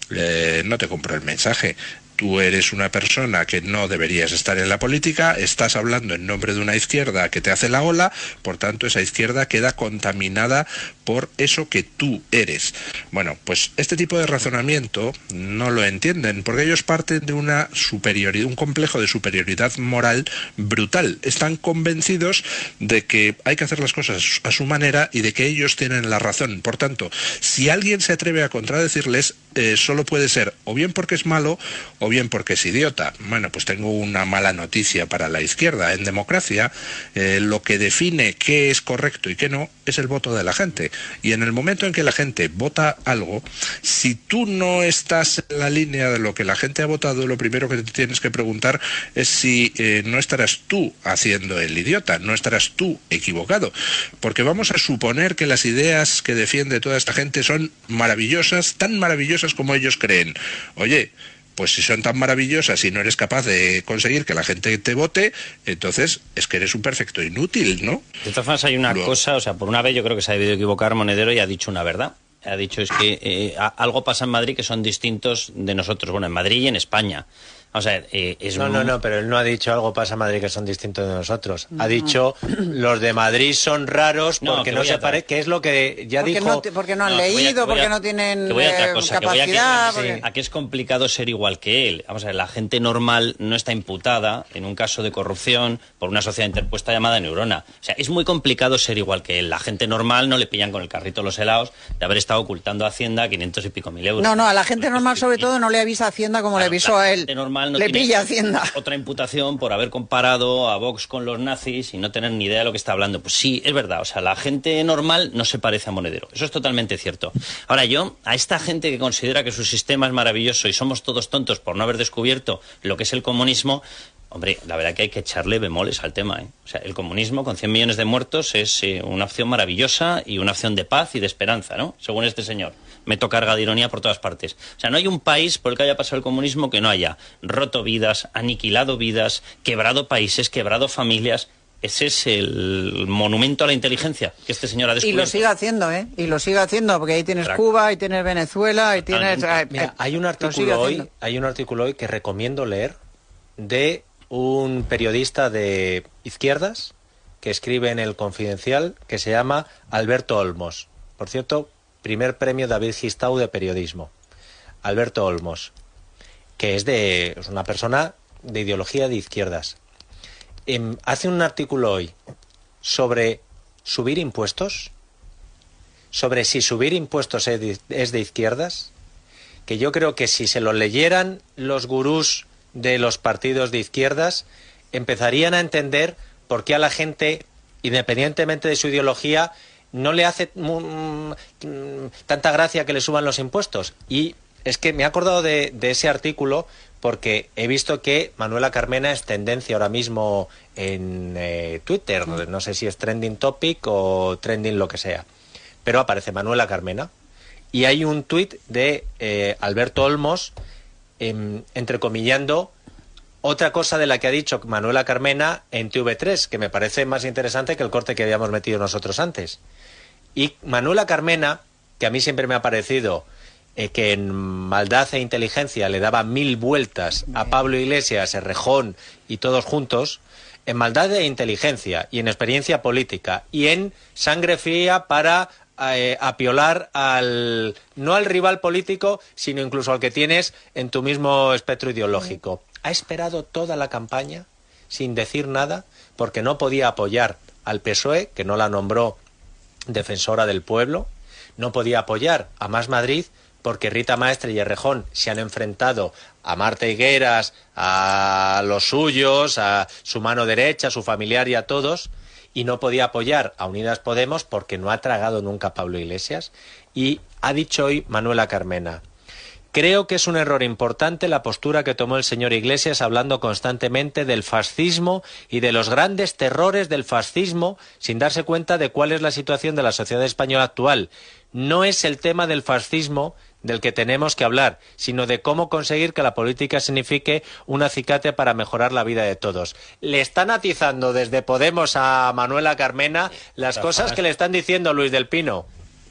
eh, no te compro el mensaje. Tú eres una persona que no deberías estar en la política, estás hablando en nombre de una izquierda que te hace la ola, por tanto esa izquierda queda contaminada por eso que tú eres. Bueno, pues este tipo de razonamiento no lo entienden, porque ellos parten de una superioridad, un complejo de superioridad moral brutal. Están convencidos de que hay que hacer las cosas a su manera y de que ellos tienen la razón. Por tanto, si alguien se atreve a contradecirles, eh, solo puede ser o bien porque es malo o bien porque es idiota. Bueno, pues tengo una mala noticia para la izquierda. En democracia, eh, lo que define qué es correcto y qué no es el voto de la gente. Y en el momento en que la gente vota algo, si tú no estás en la línea de lo que la gente ha votado, lo primero que te tienes que preguntar es si eh, no estarás tú haciendo el idiota, no estarás tú equivocado. Porque vamos a suponer que las ideas que defiende toda esta gente son maravillosas, tan maravillosas como ellos creen. Oye, pues si son tan maravillosas y no eres capaz de conseguir que la gente te vote, entonces es que eres un perfecto inútil, ¿no? De todas formas hay una Luego. cosa, o sea, por una vez yo creo que se ha debido equivocar Monedero y ha dicho una verdad. Ha dicho es que eh, a, algo pasa en Madrid que son distintos de nosotros, bueno, en Madrid y en España. O sea, eh, es No, un... no, no, pero él no ha dicho algo pasa en Madrid que son distintos de nosotros. Ha dicho los de Madrid son raros No, porque que no voy se a- parece, que es lo que ya Porque dijo... no, te- porque no han No, que voy a- leído, que voy a- porque no tienen que voy a otra eh, cosa, que voy a que- capacidad. sí, porque- a que es complicado ser igual que él. Vamos a ver, la gente normal no está imputada en un caso de corrupción por una sociedad interpuesta llamada Neurona. O sea, es muy complicado ser igual que él. La gente normal no le pillan con el carrito los helados de haber estado ocultando a Hacienda quinientos y pico mil euros. No, no, a la gente normal sobre todo no le avisa Hacienda como le avisó a él. gente normal no Le tiene pilla Hacienda. otra imputación por haber comparado a Vox con los nazis y no tener ni idea de lo que está hablando. Pues sí, es verdad. O sea, la gente normal no se parece a Monedero. Eso es totalmente cierto. Ahora, yo, a esta gente que considera que su sistema es maravilloso y somos todos tontos por no haber descubierto lo que es el comunismo, hombre, la verdad que hay que echarle bemoles al tema, ¿eh? O sea, el comunismo con cien millones de muertos es eh, una opción maravillosa y una opción de paz y de esperanza, ¿no? Según este señor. Meto carga de ironía por todas partes. O sea, no hay un país por el que haya pasado el comunismo que no haya roto vidas, aniquilado vidas, quebrado países, quebrado familias. Ese es el monumento a la inteligencia que este señor ha Y descubierto. lo sigue haciendo, ¿eh? Y lo sigue haciendo, porque ahí tienes Crack. Cuba, ahí tienes Venezuela, ahí tienes... Totalmente. eh, Mira, hay un lo sigue artículo hoy, haciendo. hay un artículo hoy que recomiendo leer de un periodista de izquierdas que escribe en El Confidencial que se llama Alberto Olmos. Por cierto, primer premio David Gistau de periodismo. Alberto Olmos, que es de es una persona de ideología de izquierdas. Em, hace un artículo hoy sobre subir impuestos, sobre si subir impuestos es de, es de izquierdas, que yo creo que si se lo leyeran los gurús de los partidos de izquierdas, empezarían a entender por qué a la gente, independientemente de su ideología, no le hace mm, mm, tanta gracia que le suban los impuestos. Y es que me he acordado de, de ese artículo porque he visto que Manuela Carmena es tendencia ahora mismo en eh, Twitter. No sé si es trending topic o trending lo que sea. Pero aparece Manuela Carmena. Y hay un tuit de eh, Alberto Olmos, eh, entrecomillando otra cosa de la que ha dicho Manuela Carmena en T V tres, que me parece más interesante que el corte que habíamos metido nosotros antes. Y Manuela Carmena, que a mí siempre me ha parecido eh, que en maldad e inteligencia le daba mil vueltas a Pablo Iglesias, Errejón y todos juntos, en maldad e inteligencia y en experiencia política y en sangre fría para eh, apiolar al no al rival político, sino incluso al que tienes en tu mismo espectro ideológico. Ha esperado toda la campaña sin decir nada porque no podía apoyar al P S O E, que no la nombró defensora del pueblo, no podía apoyar a Más Madrid porque Rita Maestre y Errejón se han enfrentado a Marta Higueras, a los suyos, a su mano derecha, a su familiar y a todos, y no podía apoyar a Unidas Podemos porque no ha tragado nunca a Pablo Iglesias. Y ha dicho hoy Manuela Carmena, Creo que es un error importante la postura que tomó el señor Iglesias hablando constantemente del fascismo y de los grandes terrores del fascismo sin darse cuenta de cuál es la situación de la sociedad española actual. No es el tema del fascismo del que tenemos que hablar, sino de cómo conseguir que la política signifique un acicate para mejorar la vida de todos. Le están atizando desde Podemos a Manuela Carmena las cosas que le están diciendo Luis del Pino.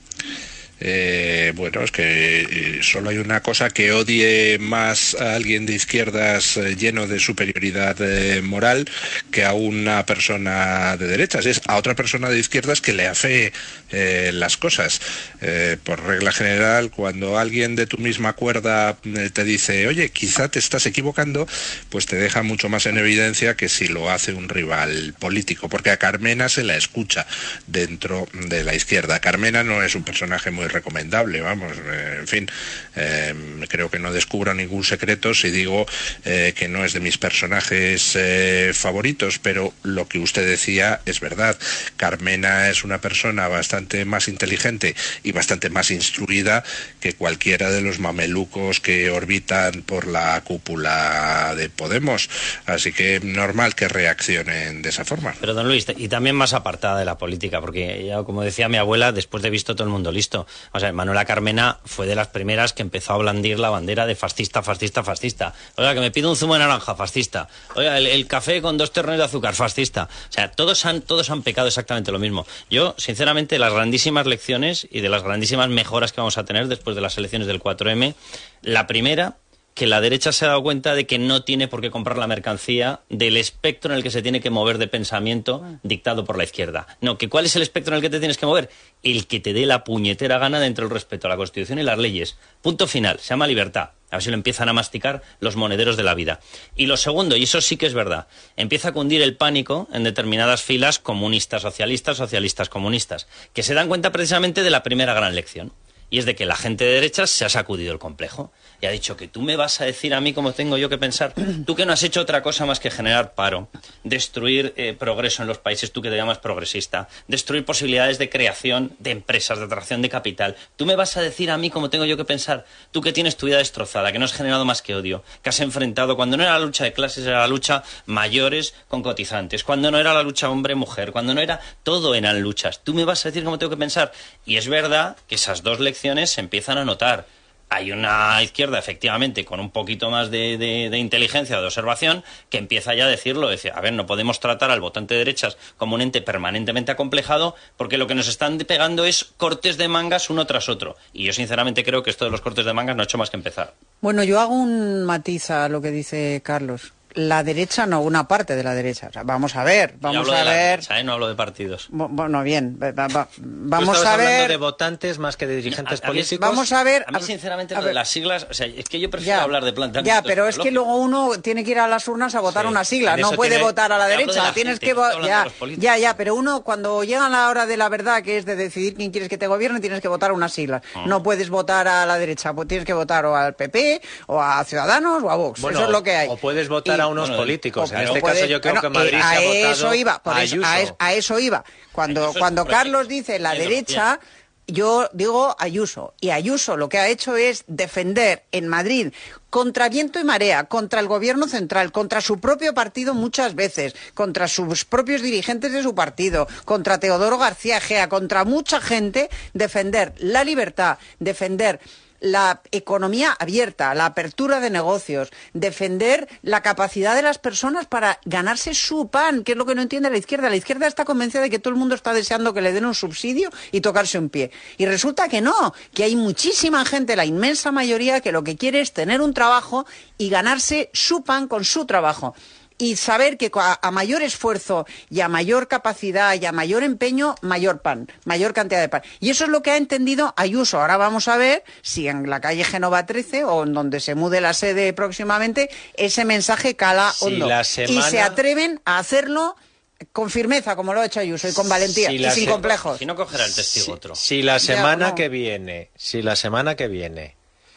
Eh, bueno, es que eh, solo hay una cosa que odie más a alguien de izquierdas eh, lleno de superioridad eh, moral que a una persona de derechas, es a otra persona de izquierdas que le afee eh, las cosas. Eh, por regla general, cuando alguien de tu misma cuerda eh, te dice, oye, quizá te estás equivocando, pues te deja mucho más en evidencia que si lo hace un rival político, porque a Carmena se la escucha dentro de la izquierda. Carmena no es un personaje muy recomendable, vamos, eh, en fin, eh, creo que no descubro ningún secreto si digo eh, que no es de mis personajes eh, favoritos, pero lo que usted decía es verdad. Carmena es una persona bastante más inteligente y bastante más instruida que cualquiera de los mamelucos que orbitan por la cúpula de Podemos, así que normal que reaccionen de esa forma. Pero don Luis, y también más apartada de la política, porque ya, como decía mi abuela, después de visto todo el mundo listo. O sea, Manuela Carmena fue de las primeras que empezó a blandir la bandera de fascista, fascista, fascista. Oiga, que me pido un zumo de naranja, fascista. Oiga, el, el café con dos terrones de azúcar, fascista. O sea, todos han, todos han pecado exactamente lo mismo. Yo, sinceramente, las grandísimas lecciones y de las grandísimas mejoras que vamos a tener después de las elecciones del cuatro eme, la primera, que la derecha se ha dado cuenta de que no tiene por qué comprar la mercancía del espectro en el que se tiene que mover de pensamiento dictado por la izquierda. No, que ¿cuál es el espectro en el que te tienes que mover? El que te dé la puñetera gana dentro del respeto a la Constitución y las leyes. Punto final. Se llama libertad. A ver si lo empiezan a masticar los monederos de la vida. Y lo segundo, y eso sí que es verdad, empieza a cundir el pánico en determinadas filas comunistas, socialistas, socialistas, comunistas, que se dan cuenta precisamente de la primera gran lección. Y es de que la gente de derechas se ha sacudido el complejo y ha dicho que tú me vas a decir a mí cómo tengo yo que pensar. Tú que no has hecho otra cosa más que generar paro, destruir eh, progreso en los países, tú que te llamas progresista, destruir posibilidades de creación de empresas, de atracción de capital. Tú me vas a decir a mí cómo tengo yo que pensar. Tú que tienes tu vida destrozada, que no has generado más que odio, que has enfrentado, cuando no era la lucha de clases, era la lucha mayores con cotizantes, cuando no era la lucha hombre-mujer, cuando no era, todo eran luchas. Tú me vas a decir cómo tengo que pensar. Y es verdad que esas dos lecciones se empiezan a notar. Hay una izquierda, efectivamente, con un poquito más de, de, de inteligencia, de observación, que empieza ya a decirlo, decir, a ver, no podemos tratar al votante de derechas como un ente permanentemente acomplejado, porque lo que nos están pegando es cortes de mangas uno tras otro. Y yo sinceramente creo que esto de los cortes de mangas no ha hecho más que empezar. Bueno, yo hago un matiz a lo que dice Carlos. La derecha, no, una parte de la derecha. O sea, vamos a ver, vamos Yo hablo a de la ver. Derecha, ¿eh? No hablo de partidos. Bueno, bien, va, va, Tú vamos estabas a hablando ver. de votantes más que de dirigentes A- a mí- políticos. Vamos a ver. A mí, sinceramente, a lo de ver. las siglas, o sea, es que yo prefiero Ya, hablar de planteamientos. Ya, pero es que ideológicos. luego uno tiene que ir a las urnas a votar Sí. una sigla, En no eso puede tiene- votar a la Te hablo de derecha, la tienes gente, que no estoy vo- hablando de ya, los políticos. ya, ya, pero uno cuando llega la hora de la verdad, que es de decidir quién quieres que te gobierne, tienes que votar una sigla. Ah. No puedes votar a la derecha, pues tienes que votar o al P P, o a Ciudadanos, o a Vox. Bueno, eso es lo que hay. o puedes votar Y- a unos bueno, políticos. o- En o este puedes- caso yo creo bueno, que Madrid eh, se ha a votado eso iba, por a eso, Ayuso. a, es- a eso iba. Cuando, Ayuso es cuando correcto. Carlos dice la Bien, derecha, yo digo Ayuso. Y Ayuso lo que ha hecho es defender en Madrid contra viento y marea, contra el gobierno central, contra su propio partido muchas veces, contra sus propios dirigentes de su partido, contra Teodoro García Egea, contra mucha gente, defender la libertad, defender la economía abierta, la apertura de negocios, defender la capacidad de las personas para ganarse su pan, que es lo que no entiende la izquierda. La izquierda está convencida de que todo el mundo está deseando que le den un subsidio y tocarse un pie. Y resulta que no, que hay muchísima gente, la inmensa mayoría, que lo que quiere es tener un trabajo y ganarse su pan con su trabajo. Y saber que a, a mayor esfuerzo y a mayor capacidad y a mayor empeño, mayor pan, mayor cantidad de pan. Y eso es lo que ha entendido Ayuso. Ahora vamos a ver si en la calle Génova trece o en donde se mude la sede próximamente, ese mensaje cala Si hondo. la semana- Y se atreven a hacerlo con firmeza, como lo ha hecho Ayuso, y con valentía, Si y la sin se- complejos. Si no cogerá el testigo otro. Si la Ya, semana no. que viene, si la semana que viene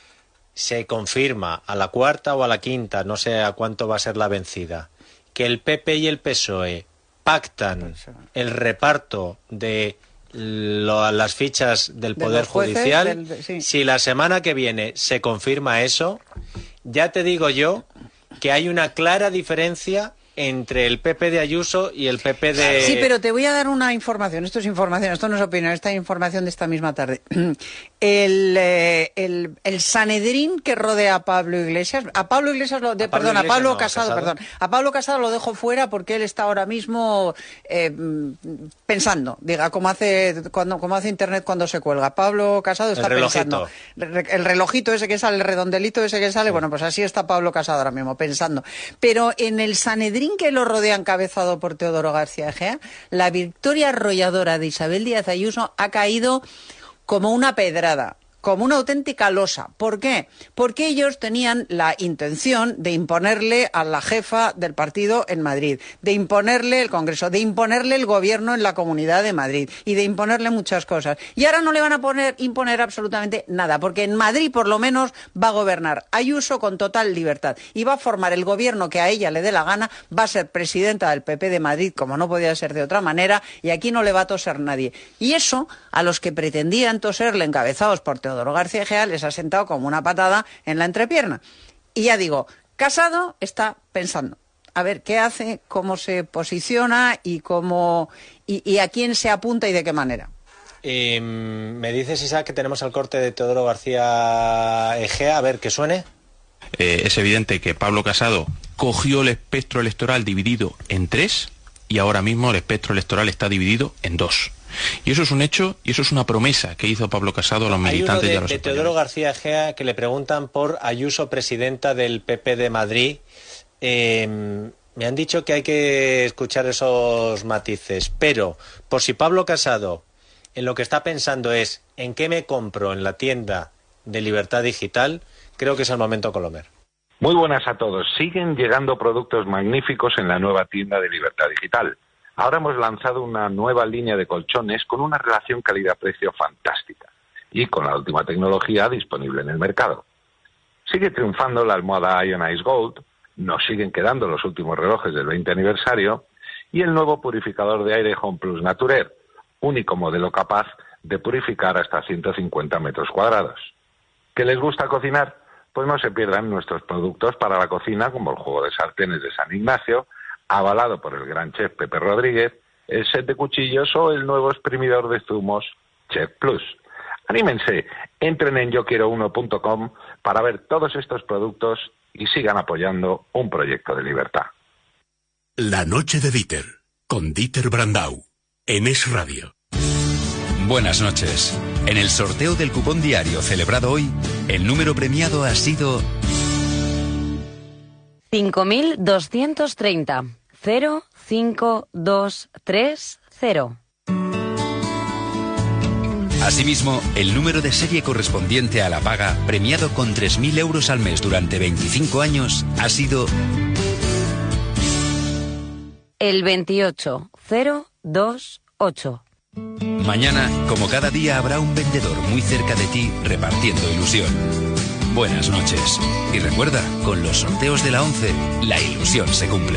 se confirma a la cuarta o a la quinta, no sé a cuánto va a ser la vencida, que el P P y el P S O E pactan el reparto de lo, las fichas del De Poder los jueces, Judicial. del- de- sí. Si la semana que viene se confirma eso, ya te digo yo que hay una clara diferencia entre el P P de Ayuso y el P P de... Sí, pero te voy a dar una información. Esto es información, esto no es opinión, esta es información de esta misma tarde. El, eh, el, el Sanedrín que rodea a Pablo Iglesias, a Pablo Iglesias, lo, de, A Pablo perdón, a Iglesias Pablo no, a Casado, Casado. perdón, a Pablo Casado lo dejo fuera porque él está ahora mismo eh, pensando, diga, como hace cuando como hace Internet cuando se cuelga. Pablo Casado está El relojito. pensando. Re- El relojito ese que sale, el redondelito ese que sale, bueno, pues así está Pablo Casado ahora mismo, pensando. Pero en el Sanedrín que lo rodea, encabezado por Teodoro García Egea, la victoria arrolladora de Isabel Díaz Ayuso ha caído como una pedrada, como una auténtica losa. ¿Por qué? Porque ellos tenían la intención de imponerle a la jefa del partido en Madrid, de imponerle el Congreso, de imponerle el gobierno en la Comunidad de Madrid y de imponerle muchas cosas. Y ahora no le van a poner, imponer absolutamente nada, porque en Madrid por lo menos va a gobernar Ayuso con total libertad y va a formar el gobierno que a ella le dé la gana, va a ser presidenta del P P de Madrid, como no podía ser de otra manera, y aquí no le va a toser nadie. Y eso, a los que pretendían toserle, encabezados por Teodoro García Egea, les ha sentado como una patada en la entrepierna. Y ya digo, Casado está pensando a ver qué hace, cómo se posiciona y cómo y, y a quién se apunta y de qué manera. Eh, me dices, Isaac, que tenemos al corte de Teodoro García Egea, a ver, que suene. Eh, es evidente que Pablo Casado cogió el espectro electoral dividido en tres y ahora mismo el espectro electoral está dividido en dos. Y eso es un hecho y eso es una promesa que hizo Pablo Casado a los Hay uno militantes de, y a los de españoles. Teodoro García Egea que le preguntan por Ayuso, presidenta del P P de Madrid. Eh, me han dicho que hay que escuchar esos matices, pero por si Pablo Casado en lo que está pensando es en qué me compro en la tienda de Libertad Digital, creo que es el momento Colomer. Muy buenas a todos. Siguen llegando productos magníficos en la nueva tienda de Libertad Digital. Ahora hemos lanzado una nueva línea de colchones con una relación calidad-precio fantástica y con la última tecnología disponible en el mercado. Sigue triunfando la almohada Ionize Gold, nos siguen quedando los últimos relojes del veinte aniversario y el nuevo purificador de aire Home Plus Naturer, único modelo capaz de purificar hasta ciento cincuenta metros cuadrados. ¿Qué les gusta cocinar? Pues no se pierdan nuestros productos para la cocina, como el juego de sartenes de San Ignacio, avalado por el gran chef Pepe Rodríguez, el set de cuchillos o el nuevo exprimidor de zumos Chef Plus. Anímense, entren en yo quiero uno punto com para ver todos estos productos y sigan apoyando un proyecto de libertad. La noche de Dieter, con Dieter Brandau, en Es Radio. Buenas noches. En el sorteo del cupón diario celebrado hoy, el número premiado ha sido cinco mil doscientos treinta. cero cinco dos tres cero. Asimismo, el número de serie correspondiente a la paga, premiado con tres mil euros al mes durante veinticinco años, ha sido El veintiocho cero dos ocho. Mañana, como cada día, habrá un vendedor muy cerca de ti repartiendo ilusión. Buenas noches. Y recuerda, con los sorteos de la once, la ilusión se cumple.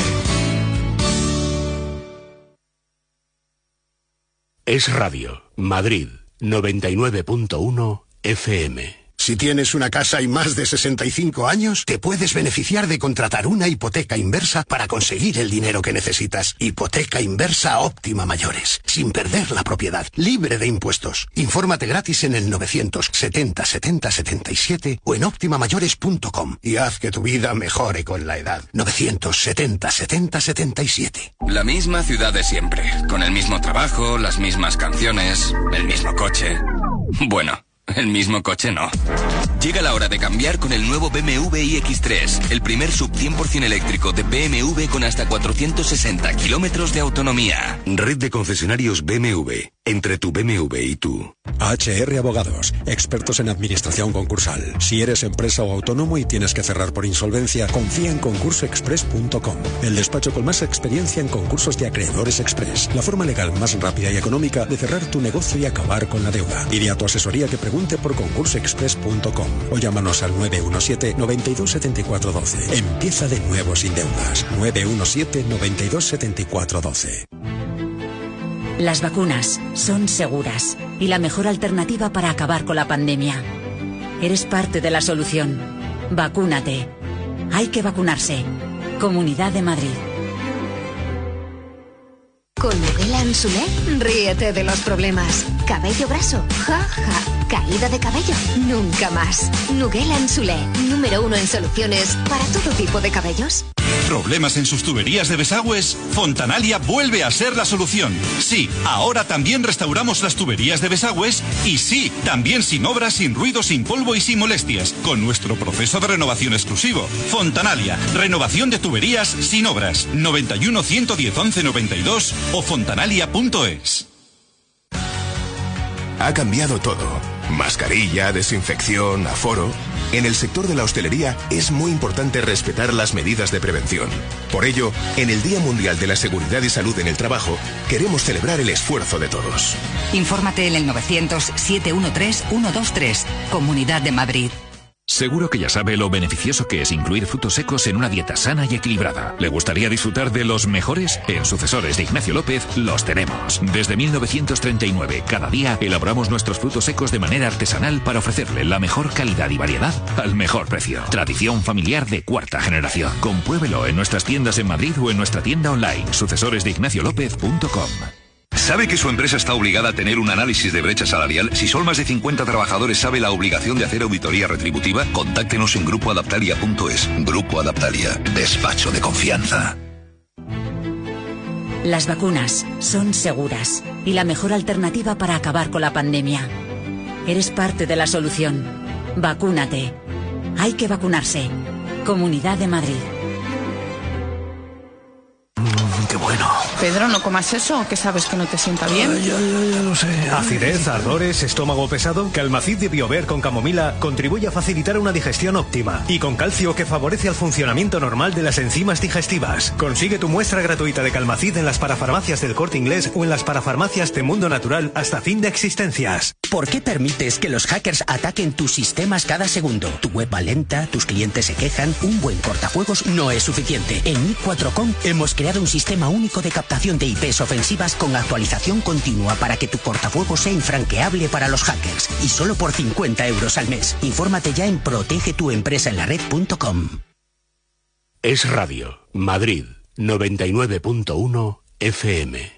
Es Radio, Madrid, noventa y nueve punto uno F M. Si tienes una casa y más de sesenta y cinco años, te puedes beneficiar de contratar una hipoteca inversa para conseguir el dinero que necesitas. Hipoteca inversa Óptima Mayores, sin perder la propiedad, libre de impuestos. Infórmate gratis en el novecientos setenta setenta setenta y siete o en óptima mayores punto com y haz que tu vida mejore con la edad. novecientos setenta setenta setenta y siete. La misma ciudad de siempre, con el mismo trabajo, las mismas canciones, el mismo coche. Bueno, el mismo coche no. Llega la hora de cambiar con el nuevo B M W i X tres, el primer sub cien por ciento eléctrico de B M W con hasta cuatrocientos sesenta kilómetros de autonomía. Red de concesionarios B M W, entre tu B M W y tú. H R Abogados, expertos en administración concursal. Si eres empresa o autónomo y tienes que cerrar por insolvencia, confía en concurso express punto com, el despacho con más experiencia en concursos de acreedores express. La forma legal más rápida y económica de cerrar tu negocio y acabar con la deuda. Dile a tu asesoría que pregunte por concurso express punto com o llámanos al nueve uno siete, noventa y dos setenta y cuatro doce. Empieza de nuevo sin deudas. nueve uno siete, noventa y dos setenta y cuatro doce. Las vacunas son seguras y la mejor alternativa para acabar con la pandemia. Eres parte de la solución. Vacúnate. Hay que vacunarse. Comunidad de Madrid. Con Nugela Ansulé, ríete de los problemas. Cabello graso, ja, ja. Caída de cabello, nunca más. Nugela Ansulé, número uno en soluciones para todo tipo de cabellos. ¿Problemas en sus tuberías de desagües? Fontanalia vuelve a ser la solución. Sí, ahora también restauramos las tuberías de desagües y sí, también sin obras, sin ruido, sin polvo y sin molestias, con nuestro proceso de renovación exclusivo. Fontanalia, renovación de tuberías sin obras. noventa y uno, ciento diez, once, noventa y dos o fontanalia punto es. Ha cambiado todo. Mascarilla, desinfección, aforo. En el sector de la hostelería es muy importante respetar las medidas de prevención. Por ello, en el Día Mundial de la Seguridad y Salud en el Trabajo, queremos celebrar el esfuerzo de todos. Infórmate en el novecientos, siete uno tres, uno dos tres, Comunidad de Madrid. Seguro que ya sabe lo beneficioso que es incluir frutos secos en una dieta sana y equilibrada. ¿Le gustaría disfrutar de los mejores? En Sucesores de Ignacio López los tenemos. Desde mil novecientos treinta y nueve, cada día elaboramos nuestros frutos secos de manera artesanal para ofrecerle la mejor calidad y variedad al mejor precio. Tradición familiar de cuarta generación. Compruébelo en nuestras tiendas en Madrid o en nuestra tienda online sucesores de ignacio lópez punto com. ¿Sabe que su empresa está obligada a tener un análisis de brecha salarial? Si son más de cincuenta trabajadores, ¿sabe la obligación de hacer auditoría retributiva? Contáctenos en grupo adaptalia punto es. Grupo Adaptalia, despacho de confianza. Las vacunas son seguras y la mejor alternativa para acabar con la pandemia. Eres parte de la solución. Vacúnate. Hay que vacunarse. Comunidad de Madrid. ¡Qué bueno! Pedro, no comas eso, que sabes que no te sienta bien. Ay, ya, ya, ya lo sé. Acidez, ardores, estómago pesado. Calmacid de Biover con camomila contribuye a facilitar una digestión óptima y con calcio que favorece el funcionamiento normal de las enzimas digestivas. Consigue tu muestra gratuita de Calmacid en las parafarmacias del Corte Inglés o en las parafarmacias de Mundo Natural hasta fin de existencias. ¿Por qué permites que los hackers ataquen tus sistemas cada segundo? Tu web va lenta, tus clientes se quejan. Un buen cortafuegos no es suficiente. En i cuatro com hemos creado un sistema único de captación de I Pes ofensivas con actualización continua para que tu cortafuegos sea infranqueable para los hackers. Y solo por cincuenta euros al mes. Infórmate ya en protege tu empresa en la red punto com. Es Radio, Madrid, noventa y nueve punto uno F M.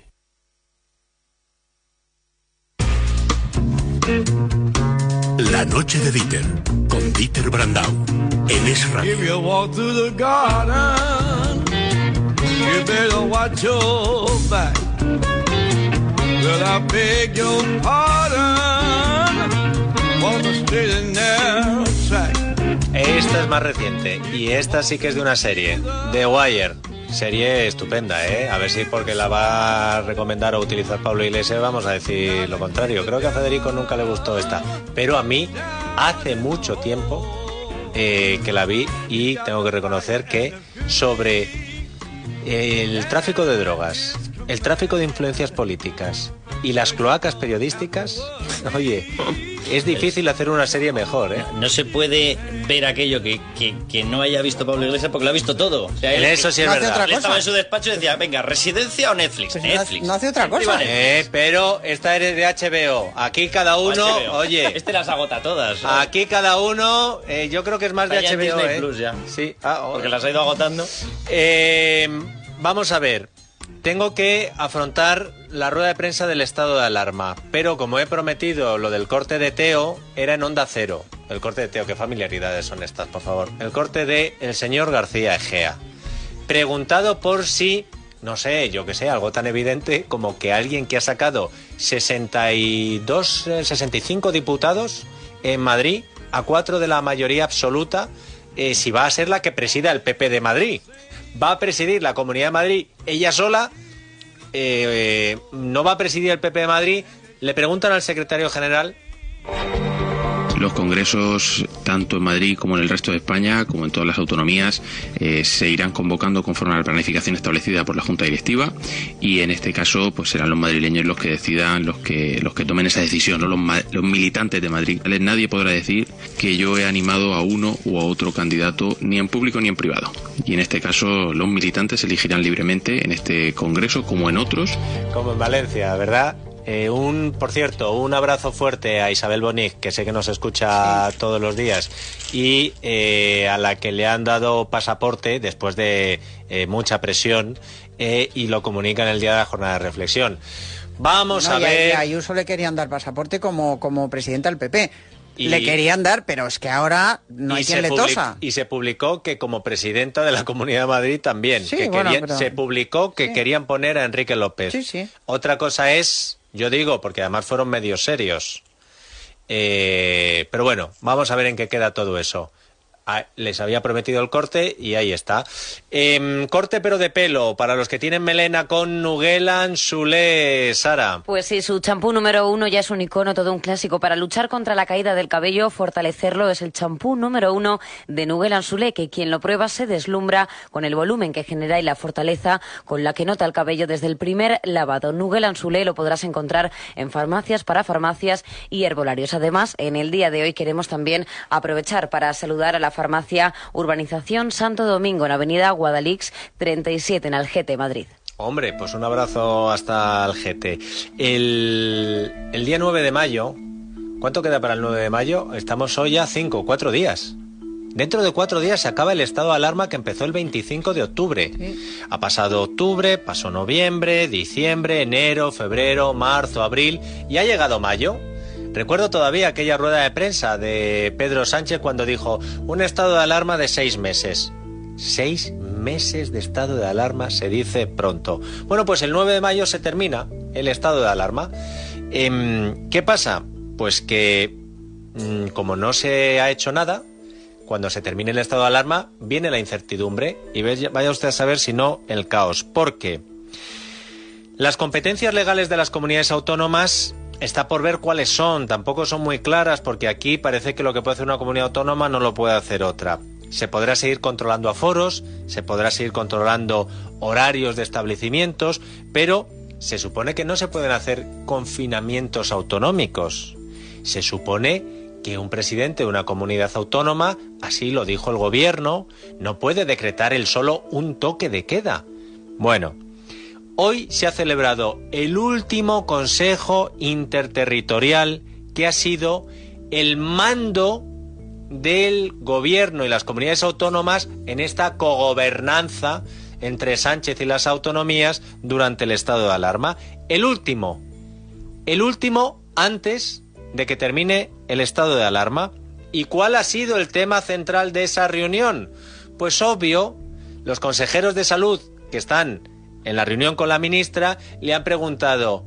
La noche de Dieter, con Dieter Brandau, en Es Radio. If you walk through the garden, you better watch your back. Well, I beg your pardon for the straight and narrow track. Esta es más reciente y esta sí que es de una serie, The Wire. Serie estupenda, ¿eh? A ver si porque la va a recomendar o utilizar Pablo Iglesias vamos a decir lo contrario. Creo que a Federico nunca le gustó esta, pero a mí hace mucho tiempo eh, que la vi y tengo que reconocer que sobre el tráfico de drogas, el tráfico de influencias políticas y las cloacas periodísticas, oye, es difícil hacer una serie mejor, ¿eh? No se puede ver aquello que, que, que no haya visto Pablo Iglesias porque lo ha visto todo. O sea, él, eso sí es no verdad. Otra él estaba en su despacho y decía, venga, ¿residencia o Netflix? Pues Netflix. No, no hace otra cosa. Eh, pero esta es de H B O. Aquí cada uno, H B O. oye... Este las agota todas. ¿no? Aquí cada uno, eh, yo creo que es más de Está ya H B O, en Disney ¿eh? Plus ya. Sí. Ah, oh. Porque las ha ido agotando. Eh, vamos a ver. Tengo que afrontar la rueda de prensa del estado de alarma, pero como he prometido lo del corte de Teo, era en Onda Cero. El corte de Teo, qué familiaridades son estas, por favor. El corte de el señor García Egea. Preguntado por si, no sé, yo que sé, algo tan evidente como que alguien que ha sacado sesenta y dos, sesenta y cinco diputados en Madrid, a cuatro de la mayoría absoluta, eh, si va a ser la que presida el P P de Madrid. Va a presidir la Comunidad de Madrid ella sola, eh, eh, no va a presidir el P P de Madrid. Le preguntan al secretario general Los congresos, tanto en Madrid como en el resto de España, como en todas las autonomías, eh, se irán convocando conforme a la planificación establecida por la Junta Directiva, y en este caso pues serán los madrileños los que decidan, los que los que tomen esa decisión, ¿no? los, los militantes de Madrid. Nadie podrá decir que yo he animado a uno u a otro candidato, ni en público ni en privado. Y en este caso los militantes elegirán libremente en este congreso como en otros. Como en Valencia, ¿verdad? Eh, un, por cierto, un abrazo fuerte a Isabel Bonic, que sé que nos escucha sí. todos los días, y eh, a la que le han dado pasaporte después de eh, mucha presión, eh, y lo comunica en el día de la jornada de reflexión. Vamos no, a y ver... A Ayuso le querían dar pasaporte como, como presidenta del P P. Y, le querían dar, pero es que ahora no hay quien le tosa. Y se publicó que como presidenta de la Comunidad de Madrid también. Sí, que bueno, querían, pero... Se publicó que sí. querían poner a Enrique López. Sí, sí. Otra cosa es... Yo digo, porque además fueron medios serios. Eh, pero bueno, vamos a ver en qué queda todo eso. Ah, les había prometido el corte y ahí está. Eh, corte pero de pelo, para los que tienen melena, con Nuguelan Sule. Sara. Pues sí, su champú número uno ya es un icono, todo un clásico. Para luchar contra la caída del cabello, fortalecerlo, es el champú número uno de Nuguelan Sule, que quien lo prueba se deslumbra con el volumen que genera y la fortaleza con la que nota el cabello desde el primer lavado. Nuguelan Sule lo podrás encontrar en farmacias, para farmacias y herbolarios. Además, en el día de hoy queremos también aprovechar para saludar a la farmacia Urbanización Santo Domingo, en Avenida Guadalix treinta y siete, en Algete, Madrid. Hombre, pues un abrazo hasta Algete. El, el día nueve de mayo, ¿cuánto queda para el nueve de mayo? Estamos hoy a cinco, cuatro días. Dentro de cuatro días se acaba el estado de alarma que empezó el veinticinco de octubre. Sí. Ha pasado octubre, pasó noviembre, diciembre, enero, febrero, marzo, abril y ha llegado mayo. Recuerdo todavía aquella rueda de prensa de Pedro Sánchez cuando dijo un estado de alarma de seis meses. Seis meses de estado de alarma se dice pronto. Bueno, pues el nueve de mayo se termina el estado de alarma. Eh, ¿Qué pasa? Pues que mmm, como no se ha hecho nada, cuando se termine el estado de alarma viene la incertidumbre y vaya usted a saber si no el caos. Porque las competencias legales de las comunidades autónomas está por ver cuáles son, tampoco son muy claras porque aquí parece que lo que puede hacer una comunidad autónoma no lo puede hacer otra. Se podrá seguir controlando aforos, se podrá seguir controlando horarios de establecimientos, pero se supone que no se pueden hacer confinamientos autonómicos. Se supone que un presidente de una comunidad autónoma, así lo dijo el gobierno, no puede decretar él solo un toque de queda. Bueno, hoy se ha celebrado el último Consejo Interterritorial, que ha sido el mando del gobierno y las comunidades autónomas en esta cogobernanza entre Sánchez y las autonomías durante el estado de alarma. El último, el último antes de que termine el estado de alarma. ¿Y cuál ha sido el tema central de esa reunión? Pues obvio, los consejeros de salud que están en la reunión con la ministra le han preguntado,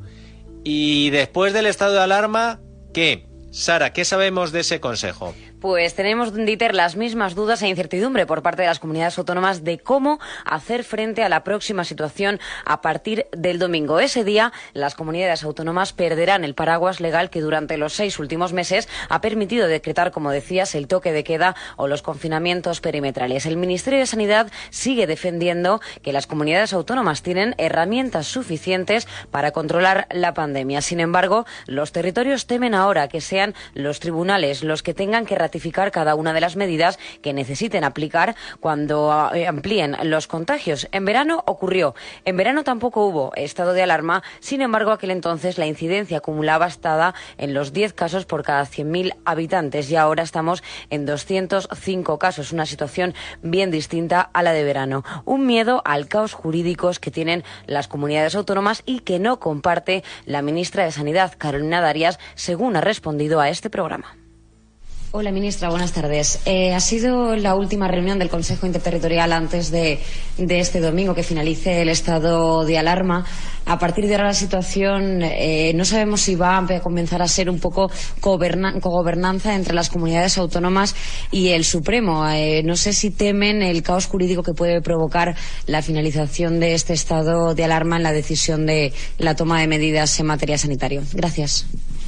¿y después del estado de alarma qué? Sara, ¿qué sabemos de ese consejo? Pues tenemos, Dieter, las mismas dudas e incertidumbre por parte de las comunidades autónomas de cómo hacer frente a la próxima situación a partir del domingo. Ese día, las comunidades autónomas perderán el paraguas legal que durante los seis últimos meses ha permitido decretar, como decías, el toque de queda o los confinamientos perimetrales. El Ministerio de Sanidad sigue defendiendo que las comunidades autónomas tienen herramientas suficientes para controlar la pandemia. Sin embargo, los territorios temen ahora que sean los tribunales los que tengan que ratificar cada una de las medidas que necesiten aplicar cuando amplíen los contagios. En verano ocurrió. En verano tampoco hubo estado de alarma. Sin embargo, aquel entonces la incidencia acumulaba estaba en los diez casos por cada cien mil habitantes y ahora estamos en doscientos cinco casos. Una situación bien distinta a la de verano. Un miedo al caos jurídicos que tienen las comunidades autónomas y que no comparte la ministra de Sanidad, Carolina Darias, según ha respondido a este programa. Hola, ministra, buenas tardes. Eh, ha sido la última reunión del Consejo Interterritorial antes de, de este domingo que finalice el estado de alarma. A partir de ahora la situación eh, no sabemos si va a comenzar a ser un poco cogobernanza entre las comunidades autónomas y el Supremo. Eh, no sé si temen el caos jurídico que puede provocar la finalización de este estado de alarma en la decisión de la toma de medidas en materia sanitaria. Gracias.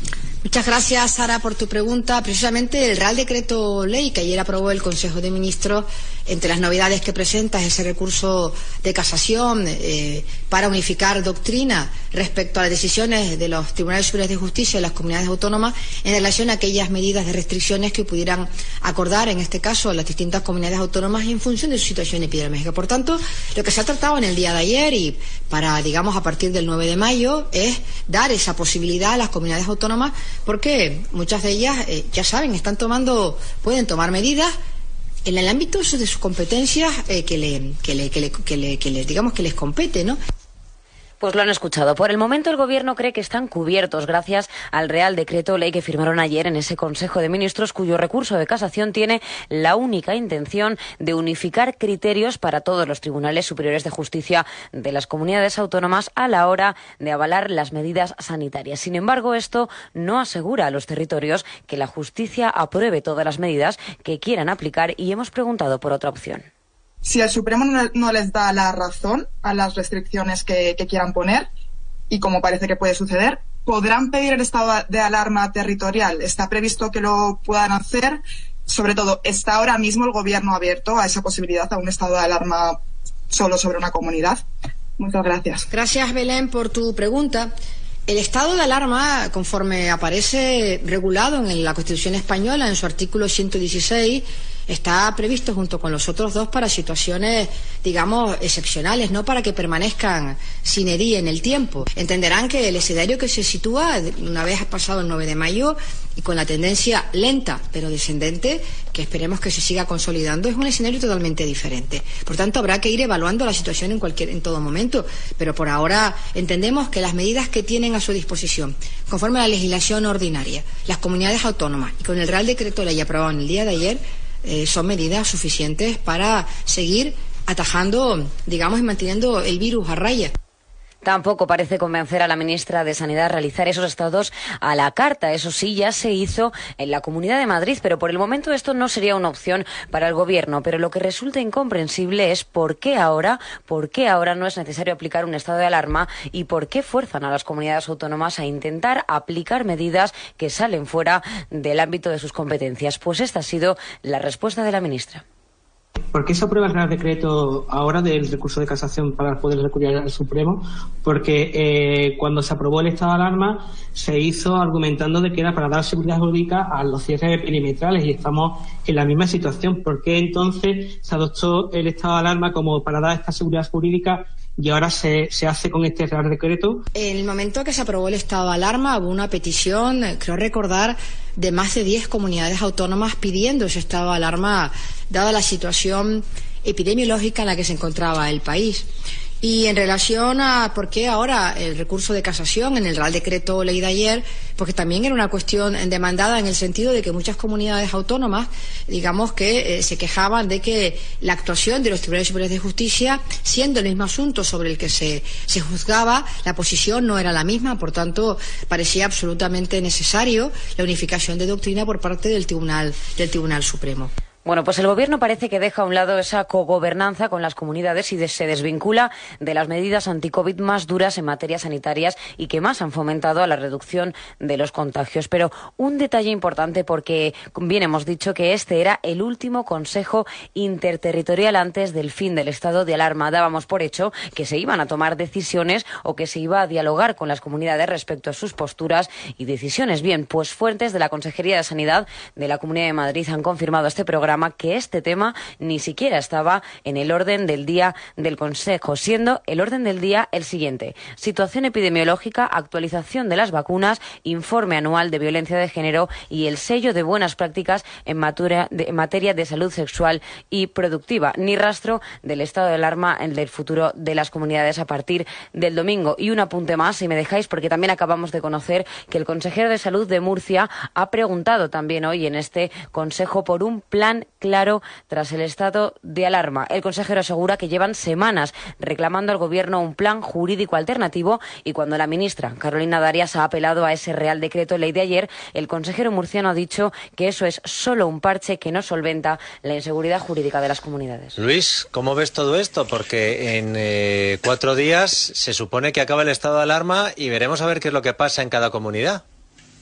Muchas gracias, Sara, por tu pregunta. Precisamente el Real Decreto Ley que ayer aprobó el Consejo de Ministros, entre las novedades que presenta es ese recurso de casación eh, para unificar doctrina respecto a las decisiones de los Tribunales Superiores de Justicia y las comunidades autónomas en relación a aquellas medidas de restricciones que pudieran acordar, en este caso, las distintas comunidades autónomas en función de su situación epidemiológica. Por tanto, lo que se ha tratado en el día de ayer y para, digamos, a partir del nueve de mayo es dar esa posibilidad a las comunidades autónomas, porque muchas de ellas, eh, ya saben, están tomando, pueden tomar medidas en el ámbito de sus competencias eh, que, le, que, le, que, le, que, le, que le, digamos, que les compete, ¿no? Pues lo han escuchado. Por el momento el Gobierno cree que están cubiertos gracias al Real Decreto Ley que firmaron ayer en ese Consejo de Ministros, cuyo recurso de casación tiene la única intención de unificar criterios para todos los tribunales superiores de justicia de las comunidades autónomas a la hora de avalar las medidas sanitarias. Sin embargo, esto no asegura a los territorios que la justicia apruebe todas las medidas que quieran aplicar y hemos preguntado por otra opción. Si el Supremo no, no les da la razón a las restricciones que, que quieran poner, y como parece que puede suceder, podrán pedir el estado de alarma territorial. Está previsto que lo puedan hacer. Sobre todo, ¿está ahora mismo el Gobierno abierto a esa posibilidad, a un estado de alarma solo sobre una comunidad? Muchas gracias. Gracias, Belén, por tu pregunta. El estado de alarma, conforme aparece regulado en la Constitución española, en su artículo ciento dieciséis, está previsto junto con los otros dos para situaciones, digamos, excepcionales, no para que permanezcan sin herir en el tiempo. Entenderán que el escenario que se sitúa, una vez pasado el nueve de mayo, y con la tendencia lenta pero descendente, que esperemos que se siga consolidando, es un escenario totalmente diferente. Por tanto, habrá que ir evaluando la situación en cualquier, en todo momento, pero por ahora entendemos que las medidas que tienen a su disposición, conforme a la legislación ordinaria, las comunidades autónomas y con el Real Decreto Ley aprobado en el día de ayer, Eh, son medidas suficientes para seguir atajando, digamos, y manteniendo el virus a raya. Tampoco parece convencer a la ministra de Sanidad realizar esos estados a la carta. Eso sí, ya se hizo en la Comunidad de Madrid, pero por el momento esto no sería una opción para el Gobierno. Pero lo que resulta incomprensible es por qué ahora, por qué ahora no es necesario aplicar un estado de alarma y por qué fuerzan a las comunidades autónomas a intentar aplicar medidas que salen fuera del ámbito de sus competencias. Pues esta ha sido la respuesta de la ministra. ¿Por qué se aprueba el Real Decreto ahora del recurso de casación para poder recurrir al Supremo? Porque eh, cuando se aprobó el estado de alarma se hizo argumentando de que era para dar seguridad jurídica a los cierres perimetrales y estamos en la misma situación. ¿Por qué entonces se adoptó el estado de alarma como para dar esta seguridad jurídica y ahora se, se hace con este Real Decreto? En el momento que se aprobó el estado de alarma hubo una petición, creo recordar, de más de diez comunidades autónomas pidiendo ese estado de alarma dada la situación epidemiológica en la que se encontraba el país. Y en relación a por qué ahora el recurso de casación en el Real Decreto Ley de ayer, porque también era una cuestión demandada en el sentido de que muchas comunidades autónomas, digamos que eh, se quejaban de que la actuación de los Tribunales Superiores de Justicia, siendo el mismo asunto sobre el que se, se juzgaba, la posición no era la misma, por tanto parecía absolutamente necesario la unificación de doctrina por parte del Tribunal, del Tribunal Supremo. Bueno, pues el Gobierno parece que deja a un lado esa cogobernanza con las comunidades y se desvincula de las medidas anti-COVID más duras en materias sanitarias y que más han fomentado a la reducción de los contagios. Pero un detalle importante, porque bien hemos dicho que este era el último Consejo Interterritorial antes del fin del estado de alarma. Dábamos por hecho que se iban a tomar decisiones o que se iba a dialogar con las comunidades respecto a sus posturas y decisiones. Bien, pues fuentes de la Consejería de Sanidad de la Comunidad de Madrid han confirmado este programa que este tema ni siquiera estaba en el orden del día del Consejo, siendo el orden del día el siguiente: situación epidemiológica, actualización de las vacunas, informe anual de violencia de género y el sello de buenas prácticas en materia de, en materia de salud sexual y productiva. Ni rastro del estado de alarma en el futuro de las comunidades a partir del domingo. Y un apunte más, si me dejáis, porque también acabamos de conocer que el consejero de Salud de Murcia ha preguntado también hoy en este Consejo por un plan claro tras el estado de alarma. El consejero asegura que llevan semanas reclamando al Gobierno un plan jurídico alternativo y cuando la ministra Carolina Darias ha apelado a ese Real Decreto Ley de ayer, el consejero murciano ha dicho que eso es solo un parche que no solventa la inseguridad jurídica de las comunidades. Luis, ¿cómo ves todo esto? Porque en eh, cuatro días se supone que acaba el estado de alarma y veremos a ver qué es lo que pasa en cada comunidad.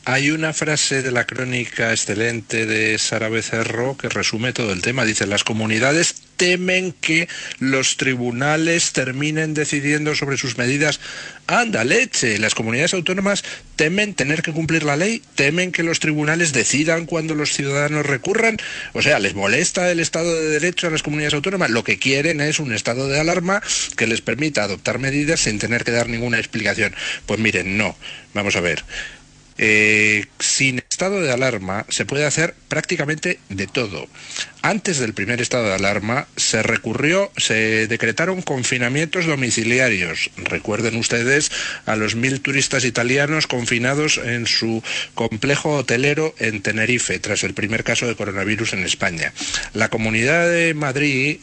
Hay una frase de la crónica excelente de Sara Becerro que resume todo el tema. Dice, las comunidades temen que los tribunales terminen decidiendo sobre sus medidas. ¡Anda, leche! Las comunidades autónomas temen tener que cumplir la ley, temen que los tribunales decidan cuando los ciudadanos recurran. O sea, les molesta el Estado de Derecho a las comunidades autónomas. Lo que quieren es un estado de alarma que les permita adoptar medidas sin tener que dar ninguna explicación. Pues miren, no. Vamos a ver. Eh, sin estado de alarma se puede hacer prácticamente de todo. Antes del primer estado de alarma se recurrió, se decretaron confinamientos domiciliarios. Recuerden ustedes a los mil turistas italianos confinados en su complejo hotelero en Tenerife tras el primer caso de coronavirus en España. La Comunidad de Madrid,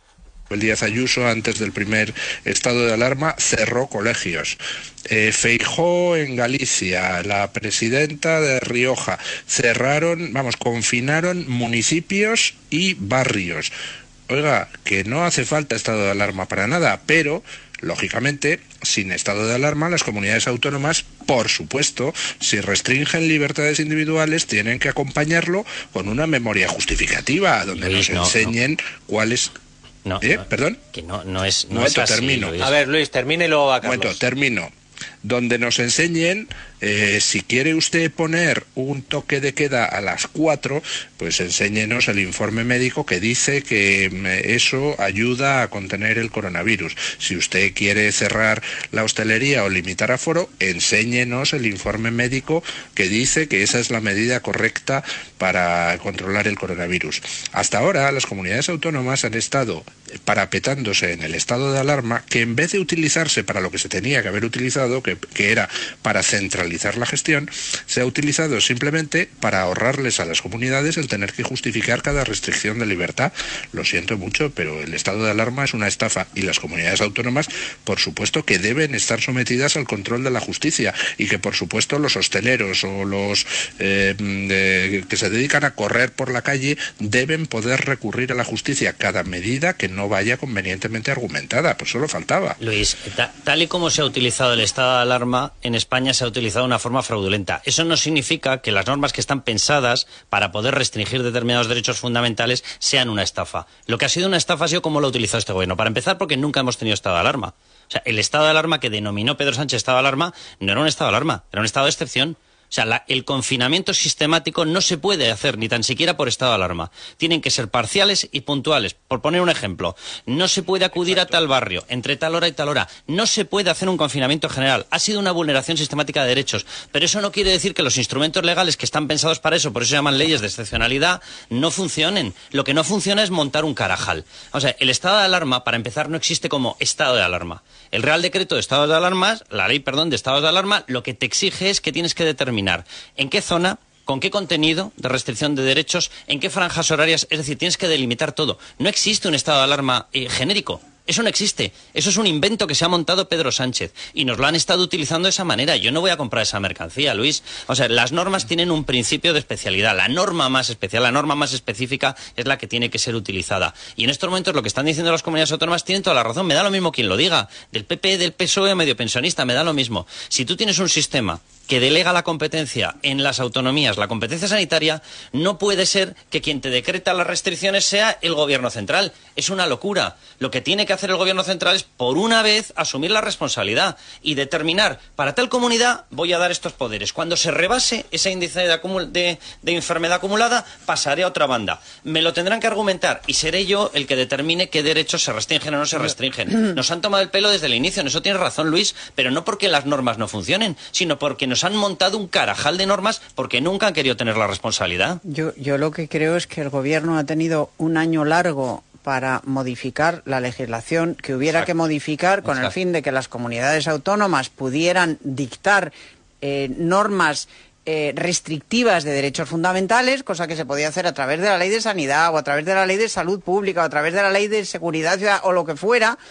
el Díaz Ayuso, antes del primer estado de alarma, cerró colegios. Eh, Feijóo en Galicia, la presidenta de Rioja, cerraron, vamos, confinaron municipios y barrios. Oiga, que no hace falta estado de alarma para nada, pero lógicamente, sin estado de alarma, las comunidades autónomas, por supuesto, si restringen libertades individuales, tienen que acompañarlo con una memoria justificativa, donde Luis, nos enseñen no, no. cuáles... No, ¿Eh? no, ¿Perdón? Que no, no es, no Momento, es así, termino. Luis. A ver, Luis, termine y luego va Carlos. Momento, termino. Donde nos enseñen, eh, si quiere usted poner un toque de queda a las cuatro, pues enséñenos el informe médico que dice que eso ayuda a contener el coronavirus. Si usted quiere cerrar la hostelería o limitar aforo, enséñenos el informe médico que dice que esa es la medida correcta para controlar el coronavirus. Hasta ahora, las comunidades autónomas han estado parapetándose en el estado de alarma, que en vez de utilizarse para lo que se tenía que haber utilizado, que, que era para centralizar la gestión, se ha utilizado simplemente para ahorrarles a las comunidades el tener que justificar cada restricción de libertad. Lo siento mucho, pero el estado de alarma es una estafa y las comunidades autónomas, por supuesto, que deben estar sometidas al control de la justicia y que, por supuesto, los hosteleros o los eh, de, que se dedican a correr por la calle deben poder recurrir a la justicia cada medida que no vaya convenientemente argumentada. Pues solo faltaba. Luis, ta, tal y como se ha utilizado el estado de alarma, en España se ha utilizado de una forma fraudulenta. Eso no significa que las normas que están pensadas para poder restringir determinados derechos fundamentales sean una estafa. Lo que ha sido una estafa ha sido cómo lo ha utilizado este gobierno. Para empezar, porque nunca hemos tenido estado de alarma. O sea, el estado de alarma que denominó Pedro Sánchez estado de alarma no era un estado de alarma, era un estado de excepción. O sea, la, el confinamiento sistemático no se puede hacer ni tan siquiera por estado de alarma. Tienen que ser parciales y puntuales. Por poner un ejemplo, no se puede acudir Exacto. a tal barrio entre tal hora y tal hora. No se puede hacer un confinamiento general. Ha sido una vulneración sistemática de derechos. Pero eso no quiere decir que los instrumentos legales que están pensados para eso, por eso se llaman leyes de excepcionalidad, no funcionen. Lo que no funciona es montar un carajal. O sea, el estado de alarma, para empezar, no existe como estado de alarma. El Real Decreto de estados de alarma, la ley, perdón, de estados de alarma, lo que te exige es que tienes que determinar en qué zona, con qué contenido de restricción de derechos, en qué franjas horarias, es decir, tienes que delimitar todo. No existe un estado de alarma eh, genérico. Eso no existe. Eso es un invento que se ha montado Pedro Sánchez y nos lo han estado utilizando de esa manera. Yo no voy a comprar esa mercancía, Luis. O sea, las normas tienen un principio de especialidad. La norma más especial, la norma más específica es la que tiene que ser utilizada. Y en estos momentos lo que están diciendo las comunidades autónomas tienen toda la razón. Me da lo mismo quien lo diga. Del P P, del P S O E o medio pensionista, me da lo mismo. Si tú tienes un sistema que delega la competencia en las autonomías, la competencia sanitaria, no puede ser que quien te decreta las restricciones sea el gobierno central. Es una locura. Lo que tiene que hacer el gobierno central es, por una vez, asumir la responsabilidad y determinar, para tal comunidad voy a dar estos poderes. Cuando se rebase ese índice de, acumul- de, de enfermedad acumulada, pasaré a otra banda. Me lo tendrán que argumentar y seré yo el que determine qué derechos se restringen o no se restringen. Nos han tomado el pelo desde el inicio, en eso tienes razón, Luis, pero no porque las normas no funcionen, sino porque nos han montado un carajal de normas porque nunca han querido tener la responsabilidad. Yo, yo lo que creo es que el gobierno ha tenido un año largo para modificar la legislación que hubiera Exacto. que modificar con Exacto. el fin de que las comunidades autónomas pudieran dictar eh, normas eh, restrictivas de derechos fundamentales, cosa que se podía hacer a través de la ley de sanidad o a través de la ley de salud pública o a través de la ley de seguridad ciudadana o lo que fuera,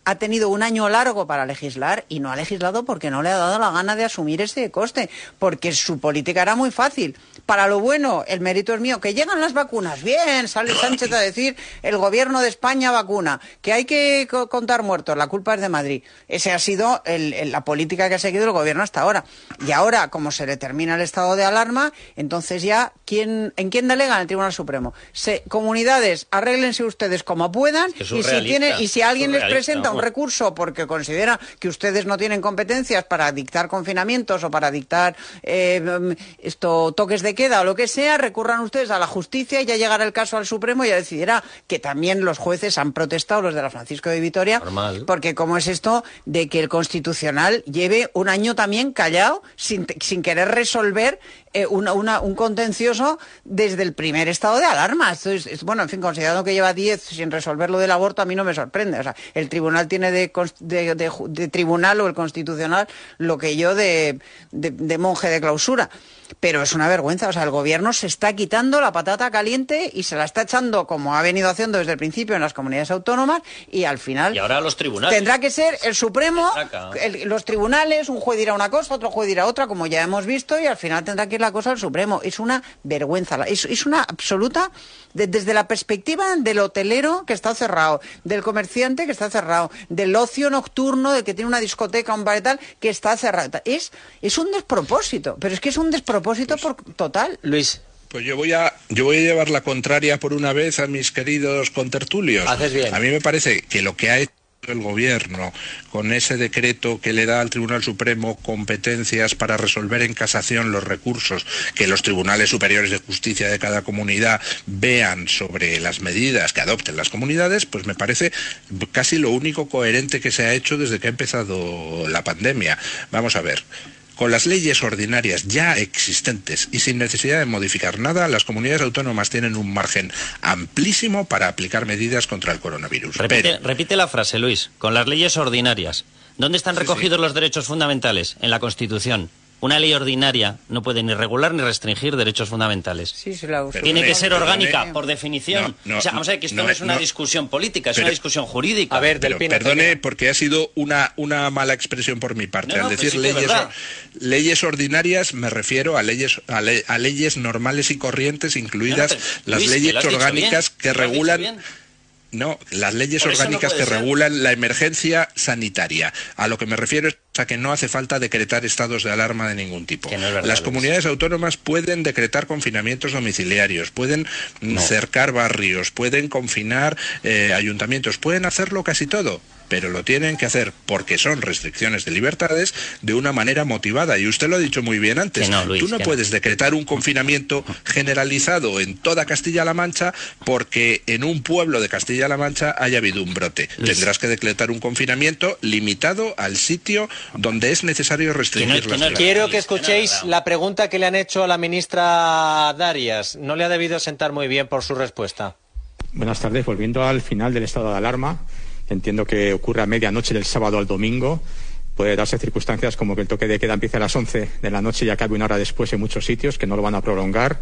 ha tenido un año largo para legislar y no ha legislado porque no le ha dado la gana de asumir ese coste, porque su política era muy fácil. Para lo bueno, el mérito es mío. Que llegan las vacunas, bien, sale Sánchez a decir el gobierno de España vacuna, que hay que co- contar muertos, la culpa es de Madrid. Esa ha sido el, el, la política que ha seguido el gobierno hasta ahora. Y ahora, como se le termina el estado de alarma, entonces ya, ¿quién, ¿en quién delegan el Tribunal Supremo? Se, comunidades, arréglense ustedes como puedan, Es y si, tiene, y si alguien les presenta un vamos. recurso porque considera que ustedes no tienen competencias para dictar confinamientos o para dictar eh, esto toques de queda o lo que sea, recurran ustedes a la justicia y ya llegará el caso al Supremo y ya decidirá, que también los jueces han protestado, los de la Francisco de Vitoria, Normal. porque cómo es esto de que el Constitucional lleve un año también callado sin, sin querer resolver eh, una, una, un contencioso desde el primer estado de alarma. Esto es, es, bueno, en fin, considerando que lleva diez sin resolver lo del aborto, a mí no me sorprende. O sea, el tribunal tiene de, de, de, de tribunal o el Constitucional lo que yo de, de, de monje de clausura. Pero es una vergüenza, o sea, el gobierno se está quitando la patata caliente y se la está echando, como ha venido haciendo desde el principio en las comunidades autónomas, y al final Y ahora los tribunales. tendrá que ser el Supremo, Saca. el- los tribunales, un juez dirá una cosa, otro juez dirá otra, como ya hemos visto, y al final tendrá que ir la cosa al Supremo. Es una vergüenza, es, es una absoluta, de- desde la perspectiva del hotelero que está cerrado, del comerciante que está cerrado, del ocio nocturno, del que tiene una discoteca, un bar y tal, que está cerrado. Es, es un despropósito, pero es que es un despropósito por total. Luis. Pues yo voy a yo voy a llevar la contraria por una vez a mis queridos contertulios. Haces bien. A mí me parece que lo que ha hecho el gobierno con ese decreto que le da al Tribunal Supremo competencias para resolver en casación los recursos que los tribunales superiores de justicia de cada comunidad vean sobre las medidas que adopten las comunidades, pues me parece casi lo único coherente que se ha hecho desde que ha empezado la pandemia. Vamos a ver. Con las leyes ordinarias ya existentes y sin necesidad de modificar nada, las comunidades autónomas tienen un margen amplísimo para aplicar medidas contra el coronavirus. Repite, Pero, repite la frase, Luis. Con las leyes ordinarias. ¿Dónde están Sí, recogidos sí. los derechos fundamentales? En la Constitución. Una ley ordinaria no puede ni regular ni restringir derechos fundamentales. Sí, sí, la uso. Tiene que ser Perdone. orgánica, por definición. No, no, o sea, vamos a ver que esto no, no, es una no. discusión política, es Pero- una discusión jurídica. A ver, del pero Pino, perdone, termina. porque ha sido una, una mala expresión por mi parte. No, no, Al pues decir sí que es leyes, verdad. leyes ordinarias me refiero a leyes a, le- a leyes normales y corrientes, incluidas No, no, pero, las Luis, que leyes lo has dicho orgánicas bien, que lo has dicho regulan... bien. No, las leyes Por eso no orgánicas puede que ser. regulan la emergencia sanitaria. A lo que me refiero es a que no hace falta decretar estados de alarma de ningún tipo. Que no es verdad, Las Luis. comunidades autónomas pueden decretar confinamientos domiciliarios, pueden mm, cercar barrios, pueden confinar eh, ayuntamientos, pueden hacerlo casi todo. Pero lo tienen que hacer porque son restricciones de libertades de una manera motivada. Y usted lo ha dicho muy bien antes. Que no, Luis, Tú no que no. puedes decretar un confinamiento generalizado en toda Castilla-La Mancha porque en un pueblo de Castilla-La Mancha haya habido un brote. Luis. Tendrás que decretar un confinamiento limitado al sitio donde es necesario restringir que no las es- libertades. Quiero que Luis, que no es escuchéis verdad. la pregunta que le han hecho a la ministra Darias. No le ha debido sentar muy bien por su respuesta. Buenas tardes. Volviendo al final del estado de alarma, entiendo que ocurre a medianoche del sábado al domingo. Puede darse circunstancias como que el toque de queda empiece a las once de la noche y acabe una hora después en muchos sitios, que no lo van a prolongar.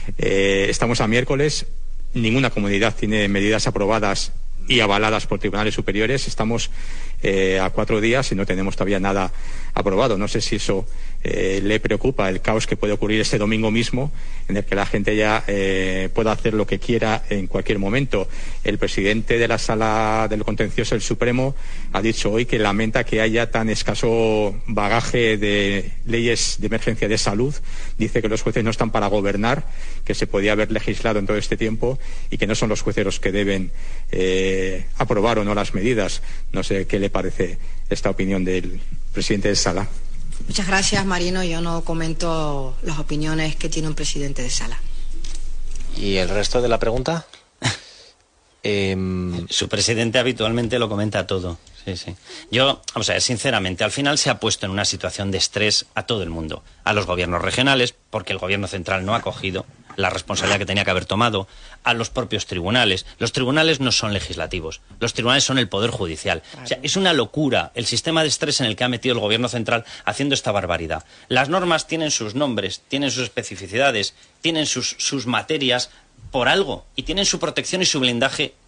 Eh, estamos a miércoles. Ninguna comunidad tiene medidas aprobadas y avaladas por tribunales superiores. Estamos eh, a cuatro días y no tenemos todavía nada aprobado. No sé si eso eh, le preocupa, el caos que puede ocurrir este domingo mismo, en el que la gente ya eh, pueda hacer lo que quiera en cualquier momento. El presidente de la Sala del Contencioso del Supremo ha dicho hoy que lamenta que haya tan escaso bagaje de leyes de emergencia de salud. Dice que los jueces no están para gobernar, que se podía haber legislado en todo este tiempo y que no son los jueces los que deben eh, aprobar o no las medidas. No sé qué le parece esta opinión del presidente de Sala. Muchas gracias, Marino. Yo no comento las opiniones que tiene un presidente de Sala. ¿Y el resto de la pregunta? Em, Su presidente habitualmente lo comenta todo. Sí, sí. Yo, vamos a ver, sinceramente, al final se ha puesto en una situación de estrés a todo el mundo. A los gobiernos regionales, porque el gobierno central no ha cogido la responsabilidad que tenía que haber tomado, a los propios tribunales. Los tribunales no son legislativos, los tribunales son el Poder Judicial. O sea, es una locura el sistema de estrés en el que ha metido el gobierno central haciendo esta barbaridad. Las normas tienen sus nombres, tienen sus especificidades, tienen sus, sus materias por algo y tienen su protección y su blindaje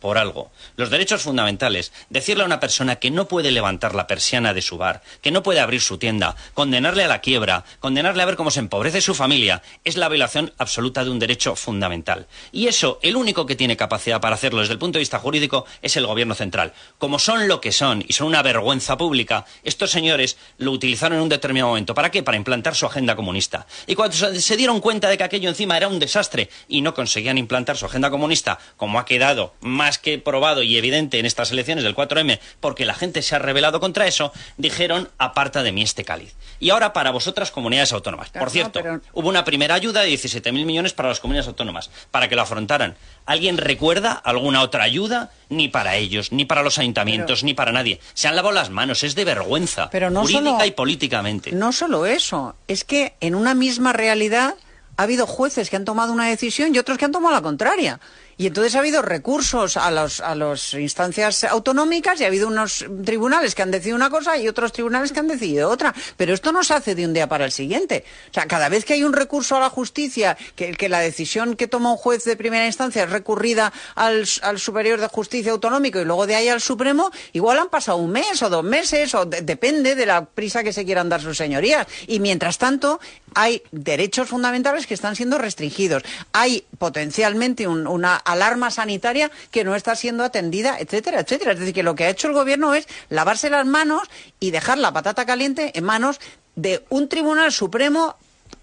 por algo. Los derechos fundamentales, decirle a una persona que no puede levantar la persiana de su bar, que no puede abrir su tienda, condenarle a la quiebra, condenarle a ver cómo se empobrece su familia, es la violación absoluta de un derecho fundamental. Y eso, el único que tiene capacidad para hacerlo desde el punto de vista jurídico es el gobierno central. Como son lo que son y son una vergüenza pública, estos señores lo utilizaron en un determinado momento. ¿Para qué? Para implantar su agenda comunista. Y cuando se dieron cuenta de que aquello encima era un desastre y no conseguían implantar su agenda comunista, como ha quedado más que probado y evidente en estas elecciones del cuatro eme, porque la gente se ha rebelado contra eso, dijeron, aparta de mí este cáliz. Y ahora para vosotras, comunidades autónomas. Por cierto, no, pero... hubo una primera ayuda de diecisiete mil millones para las comunidades autónomas, para que lo afrontaran. ¿Alguien recuerda alguna otra ayuda? Ni para ellos, ni para los ayuntamientos, pero... ni para nadie. Se han lavado las manos, es de vergüenza, pero no jurídica solo... y políticamente. No solo eso, es que en una misma realidad ha habido jueces que han tomado una decisión y otros que han tomado la contraria. Y entonces ha habido recursos a las a las instancias autonómicas y ha habido unos tribunales que han decidido una cosa y otros tribunales que han decidido otra. Pero esto no se hace de un día para el siguiente. O sea, cada vez que hay un recurso a la justicia, que, que la decisión que toma un juez de primera instancia es recurrida al, al Superior de Justicia Autonómico y luego de ahí al Supremo, igual han pasado un mes o dos meses, o de, depende de la prisa que se quieran dar sus señorías. Y mientras tanto, hay derechos fundamentales que están siendo restringidos. Hay potencialmente un, una alarma sanitaria que no está siendo atendida, etcétera, etcétera. Es decir, que lo que ha hecho el gobierno es lavarse las manos y dejar la patata caliente en manos de un Tribunal Supremo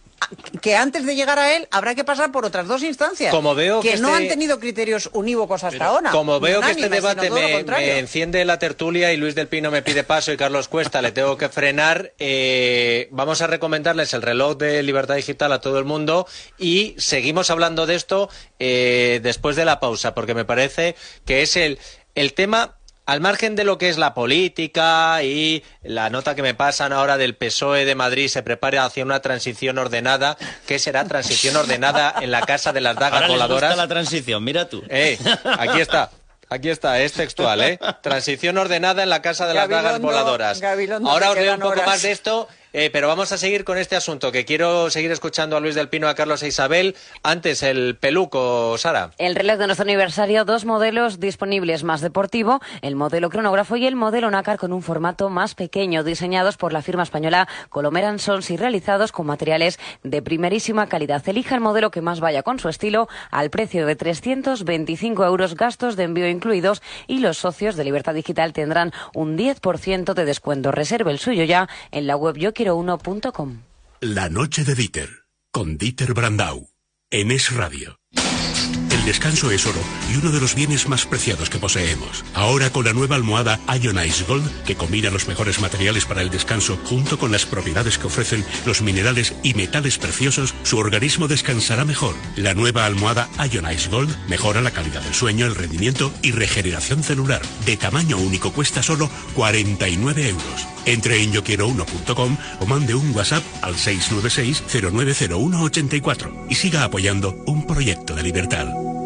que antes de llegar a él habrá que pasar por otras dos instancias como veo que, que no este... han tenido criterios unívocos hasta ahora. Como veo unánime, que este debate me, me enciende la tertulia y Luis del Pino me pide paso y Carlos Cuesta le tengo que frenar, eh, vamos a recomendarles el reloj de Libertad Digital a todo el mundo y seguimos hablando de esto eh, después de la pausa, porque me parece que es el, el tema... Al margen de lo que es la política y la nota que me pasan ahora del P S O E de Madrid se prepara hacia una transición ordenada, ¿qué será transición ordenada en la casa de las dagas ahora voladoras? Les gusta la transición, mira tú. Eh, aquí está. Aquí está, es textual, ¿eh? Transición ordenada en la casa de las Gabilondo, dagas voladoras. Gabilondo, ahora os leo un poco horas. más de esto. Eh, pero vamos a seguir con este asunto, que quiero seguir escuchando a Luis del Pino, a Carlos e Isabel. Antes, el peluco, Sara. El reloj de nuestro aniversario, dos modelos disponibles, más deportivo, el modelo cronógrafo y el modelo nácar con un formato más pequeño, diseñados por la firma española Colomer and Sons y realizados con materiales de primerísima calidad. Elija el modelo que más vaya con su estilo, al precio de trescientos veinticinco euros, gastos de envío incluidos, y los socios de Libertad Digital tendrán un diez por ciento de descuento. Reserve el suyo ya en la web yo quiero uno punto com. La noche de Dieter, con Dieter Brandau, en Es Radio. El descanso es oro y uno de los bienes más preciados que poseemos. Ahora con la nueva almohada Ionize Gold, que combina los mejores materiales para el descanso junto con las propiedades que ofrecen los minerales y metales preciosos, su organismo descansará mejor. La nueva almohada Ionize Gold mejora la calidad del sueño, el rendimiento y regeneración celular. De tamaño único cuesta solo cuarenta y nueve euros. Entre en yo quiero uno punto com o mande un WhatsApp al seis nueve seis cero nueve cero uno ocho cuatro y siga apoyando un proyecto de libertad.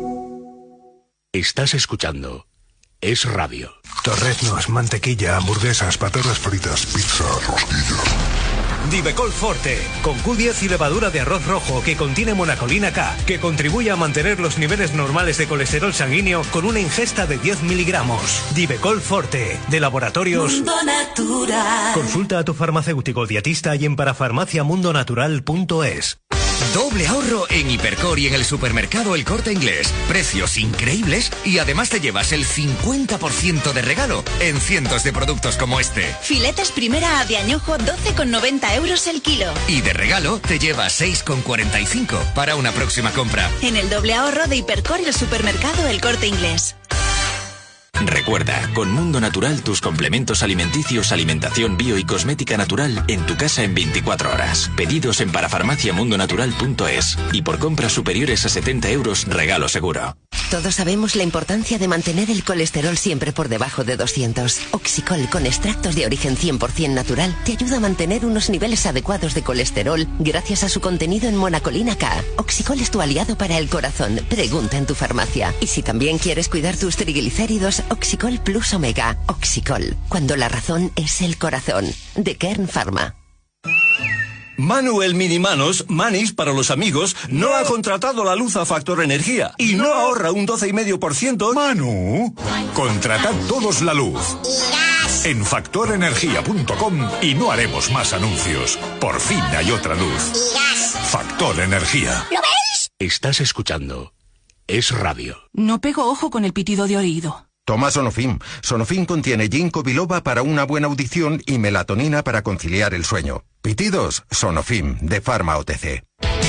Estás escuchando Es Radio. Torreznos, mantequilla, hamburguesas, patatas fritas, pizza, rosquillas. Divecol Forte, con Q diez y levadura de arroz rojo que contiene monacolina K, que contribuye a mantener los niveles normales de colesterol sanguíneo con una ingesta de diez miligramos. Divecol Forte, de Laboratorios Mundo Natural. Consulta a tu farmacéutico dietista y en parafarmacia mundo natural punto es. Doble ahorro en Hipercor y en el supermercado El Corte Inglés. Precios increíbles y además te llevas el cincuenta por ciento de regalo en cientos de productos como este. Filetes primera A de añojo, doce con noventa euros el kilo. Y de regalo te llevas seis con cuarenta y cinco para una próxima compra. En el doble ahorro de Hipercor y el supermercado El Corte Inglés. Recuerda, con Mundo Natural tus complementos alimenticios, alimentación bio y cosmética natural en tu casa en veinticuatro horas. Pedidos en parafarmacia mundo natural punto es y por compras superiores a setenta euros, regalo seguro. Todos sabemos la importancia de mantener el colesterol siempre por debajo de doscientos. Oxicol, con extractos de origen cien por ciento natural, te ayuda a mantener unos niveles adecuados de colesterol gracias a su contenido en monacolina K. Oxicol es tu aliado para el corazón. Pregunta en tu farmacia. Y si también quieres cuidar tus triglicéridos, Oxicol Plus Omega. Oxicol, cuando la razón es el corazón. De Kern Pharma. Manu el Minimanos, Manis para los amigos, no ha contratado la luz a Factor Energía y no ahorra un doce coma cinco por ciento. Manu, contratad todos la luz en factor energía punto com y no haremos más anuncios. Por fin hay otra luz. Factor Energía. ¿Lo veis? Estás escuchando. Es radio. No pego ojo con el pitido de oído. Toma Sonofim. Sonofim contiene ginkgo biloba para una buena audición y melatonina para conciliar el sueño. Pitidos, Sonofim, de Pharma O T C.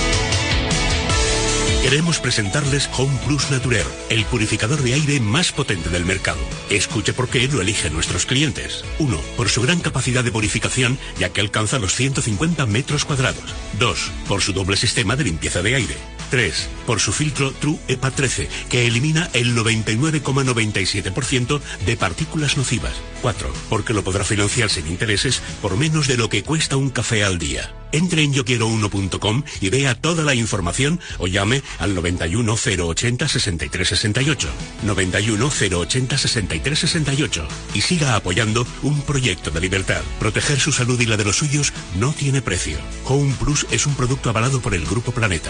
Queremos presentarles Home Plus Naturel, el purificador de aire más potente del mercado. Escuche por qué lo eligen nuestros clientes. uno. Por su gran capacidad de purificación, ya que alcanza los ciento cincuenta metros cuadrados. dos. Por su doble sistema de limpieza de aire. tres. Por su filtro True E P A trece, que elimina el noventa y nueve coma noventa y siete por ciento de partículas nocivas. cuatro. Porque lo podrá financiar sin intereses por menos de lo que cuesta un café al día. Entre en yo quiero uno punto com y vea toda la información o llame al noventa y uno cero ochenta sesenta y tres sesenta y ocho. noventa y uno cero ochenta sesenta y tres sesenta y ocho. Y siga apoyando un proyecto de libertad. Proteger su salud y la de los suyos no tiene precio. Home Plus es un producto avalado por el Grupo Planeta.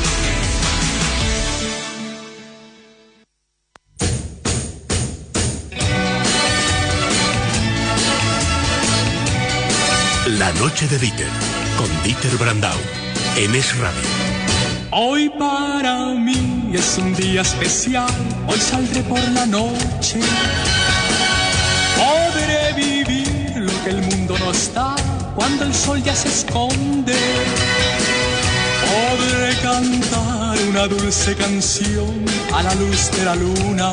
La noche de Dieter, con Dieter Brandau, en Es Radio. Hoy para mí es un día especial, hoy saldré por la noche. Podré vivir lo que el mundo nos da cuando el sol ya se esconde. Podré cantar una dulce canción a la luz de la luna.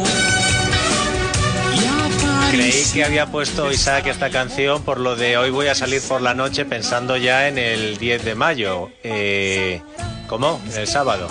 Creí que había puesto Isaac esta canción por lo de hoy voy a salir por la noche pensando ya en el diez de mayo. Eh, ¿Cómo? ¿En el sábado?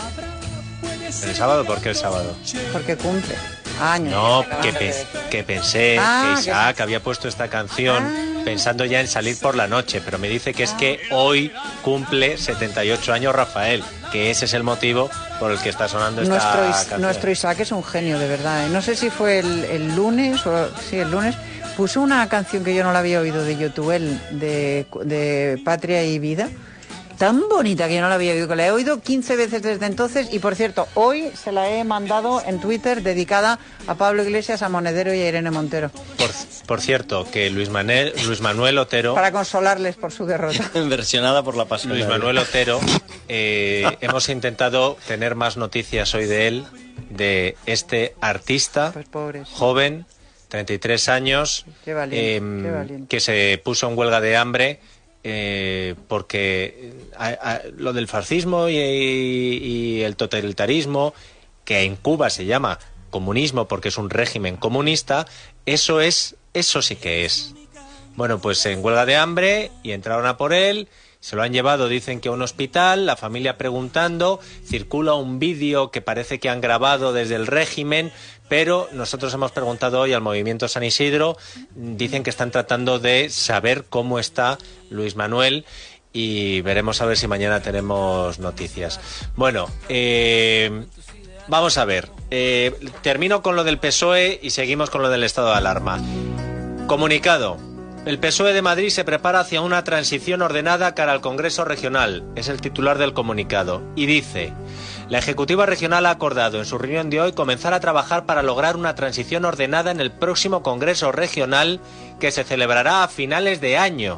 ¿En el sábado? ¿Por qué el sábado? Porque cumple años. No, que, pe que pensé ah, que Isaac que... había puesto esta canción ah. pensando ya en salir por la noche, pero me dice que es que hoy cumple setenta y ocho años Rafael, que ese es el motivo por el que está sonando esta nuestro, canción. Nuestro Isaac es un genio, de verdad. ¿eh? No sé si fue el, el lunes, o sí, el lunes, puso una canción que yo no la había oído de YouTube, de, de Patria y Vida, tan bonita que yo no la había oído, que la he oído quince veces desde entonces. Y por cierto, hoy se la he mandado en Twitter dedicada a Pablo Iglesias, a Monedero y a Irene Montero. Por, por cierto, que Luis Manuel, Luis Manuel Otero... Para consolarles por su derrota. Versionada por la pasión. Luis Manuel Otero, eh, hemos intentado tener más noticias hoy de él, de este artista pues joven, treinta y tres años, qué valiente, eh, qué valiente. que se puso en huelga de hambre eh, porque a, a, lo del fascismo y, y, y el totalitarismo, que en Cuba se llama comunismo porque es un régimen comunista, eso es, eso sí que es. Bueno, pues en huelga de hambre y entraron a por él, se lo han llevado, dicen que a un hospital, la familia preguntando, circula un vídeo que parece que han grabado desde el régimen, pero nosotros hemos preguntado hoy al Movimiento San Isidro, dicen que están tratando de saber cómo está Luis Manuel y veremos a ver si mañana tenemos noticias. Bueno, eh... vamos a ver, eh, termino con lo del P S O E y seguimos con lo del estado de alarma. Comunicado. El P S O E de Madrid se prepara hacia una transición ordenada cara al Congreso Regional. Es el titular del comunicado. Y dice: la Ejecutiva Regional ha acordado en su reunión de hoy comenzar a trabajar para lograr una transición ordenada en el próximo Congreso Regional que se celebrará a finales de año.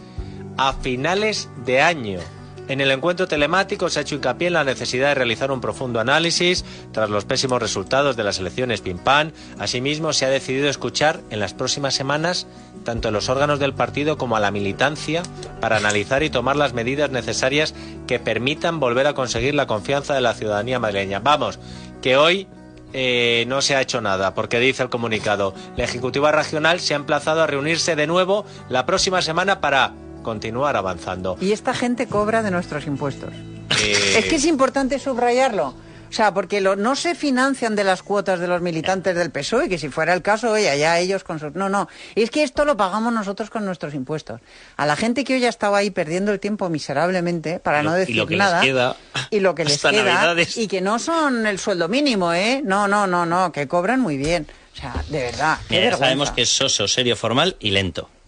A finales de año. En el encuentro telemático se ha hecho hincapié en la necesidad de realizar un profundo análisis tras los pésimos resultados de las elecciones Pimpán. Asimismo, se ha decidido escuchar en las próximas semanas tanto a los órganos del partido como a la militancia para analizar y tomar las medidas necesarias que permitan volver a conseguir la confianza de la ciudadanía madrileña. Vamos, que hoy eh, no se ha hecho nada, porque dice el comunicado, la Ejecutiva Regional se ha emplazado a reunirse de nuevo la próxima semana para continuar avanzando. Y esta gente cobra de nuestros impuestos. Eh... Es que es importante subrayarlo. O sea, porque lo, no se financian de las cuotas de los militantes del P S O E, que si fuera el caso, oye, allá ellos con sus... No, no. Es que esto lo pagamos nosotros con nuestros impuestos. A la gente que hoy ha estado ahí perdiendo el tiempo miserablemente, para lo, no decir y lo que nada... Les queda y lo que les hasta queda... Navidades. Y que no son el sueldo mínimo, ¿eh? No, no, no, no, que cobran muy bien. O sea, de verdad, qué Mira, vergüenza. Sabemos que es soso, serio, formal y lento.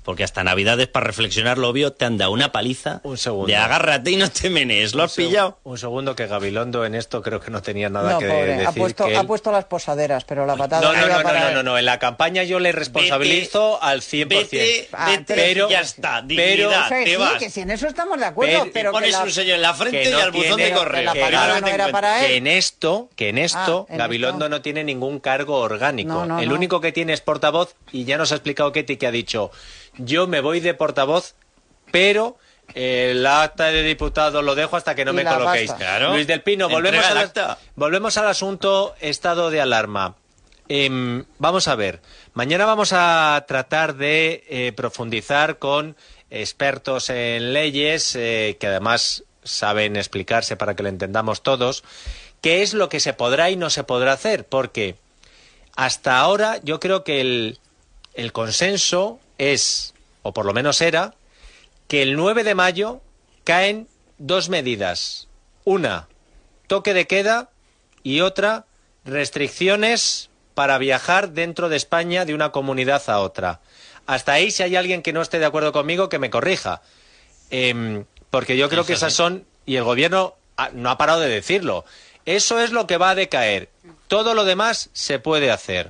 porque hasta Navidades, para reflexionar lo obvio, te han dado una paliza. Un segundo. De agárrate y no te menes. ¿Lo has un pillado? Un segundo, que Gabilondo en esto creo que no tenía nada no, que pobre, decir. Ha puesto, que él... ha puesto las posaderas, pero la patada no, no, no iba no, para no, él. no, no, en la campaña yo le responsabilizo vete, al cien por ciento. Vete, Ah, vete, pero, ya está, pero, dignidad, que te sí, vas. que si en eso estamos de acuerdo, pero, pero pones que la... un sello en la frente que y no al buzón tiene- de correo. la patada no era para él. Que en esto, que en esto, Ah, en Gabilondo esto. no tiene ningún cargo orgánico. No, no, el no. único que tiene es portavoz, y ya nos ha explicado Ketty, que ha dicho, yo me voy de portavoz, pero eh, el acta de diputado lo dejo hasta que no Y me la coloquéis. pasta. Claro. Luis del Pino, volvemos Entrega el al, acta. volvemos al asunto estado de alarma. Em, vamos a ver, mañana vamos a tratar de eh, profundizar con expertos en leyes, eh, que además saben explicarse para que lo entendamos todos, qué es lo que se podrá y no se podrá hacer, porque hasta ahora yo creo que el, el consenso es, o por lo menos era, que el nueve de mayo caen dos medidas. Una, toque de queda, y otra, restricciones para viajar dentro de España de una comunidad a otra. Hasta ahí, si hay alguien que no esté de acuerdo conmigo, que me corrija. Em, porque yo creo Eso que esas sí. son, y el gobierno ha- no ha parado de decirlo, eso es lo que va a decaer. Todo lo demás se puede hacer.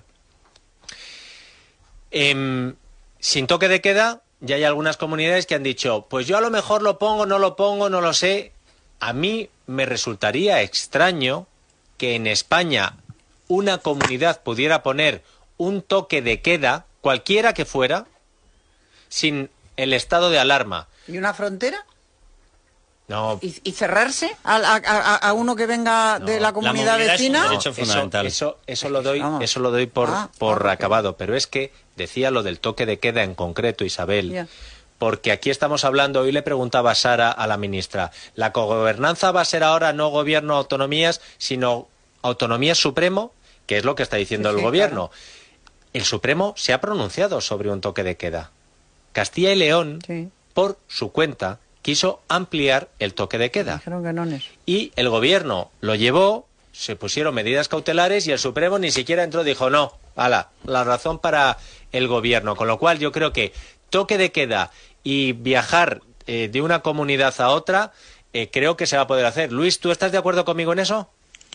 Em, sin toque de queda, ya hay algunas comunidades que han dicho, pues yo a lo mejor lo pongo, no lo pongo, no lo sé. A mí me resultaría extraño que en España una comunidad pudiera poner un toque de queda, cualquiera que fuera, sin el estado de alarma. ¿Y una frontera? No, ¿Y, y cerrarse a, a- a- a uno que venga de la comunidad movilidad es un vecina? derecho eso, fundamental. eso, eso lo doy, Vamos. eso lo doy por, Ah, por ah, acabado, pero es que decía lo del toque de queda en concreto, Isabel. Ya. Porque aquí estamos hablando, hoy le preguntaba a Sara, a la ministra, la cogobernanza va a ser ahora no gobierno autonomías, sino autonomía supremo, que es lo que está diciendo Sí, el sí, gobierno. El Supremo se ha pronunciado sobre un toque de queda. Castilla y León, Sí. por su cuenta, quiso ampliar el toque de queda. Dijeron que no es. Y el gobierno lo llevó, se pusieron medidas cautelares y el Supremo ni siquiera entró, dijo no, ala, la razón para el gobierno. Con lo cual yo creo que toque de queda y viajar eh, de una comunidad a otra, eh, creo que se va a poder hacer. Luis, ¿tú estás de acuerdo conmigo en eso?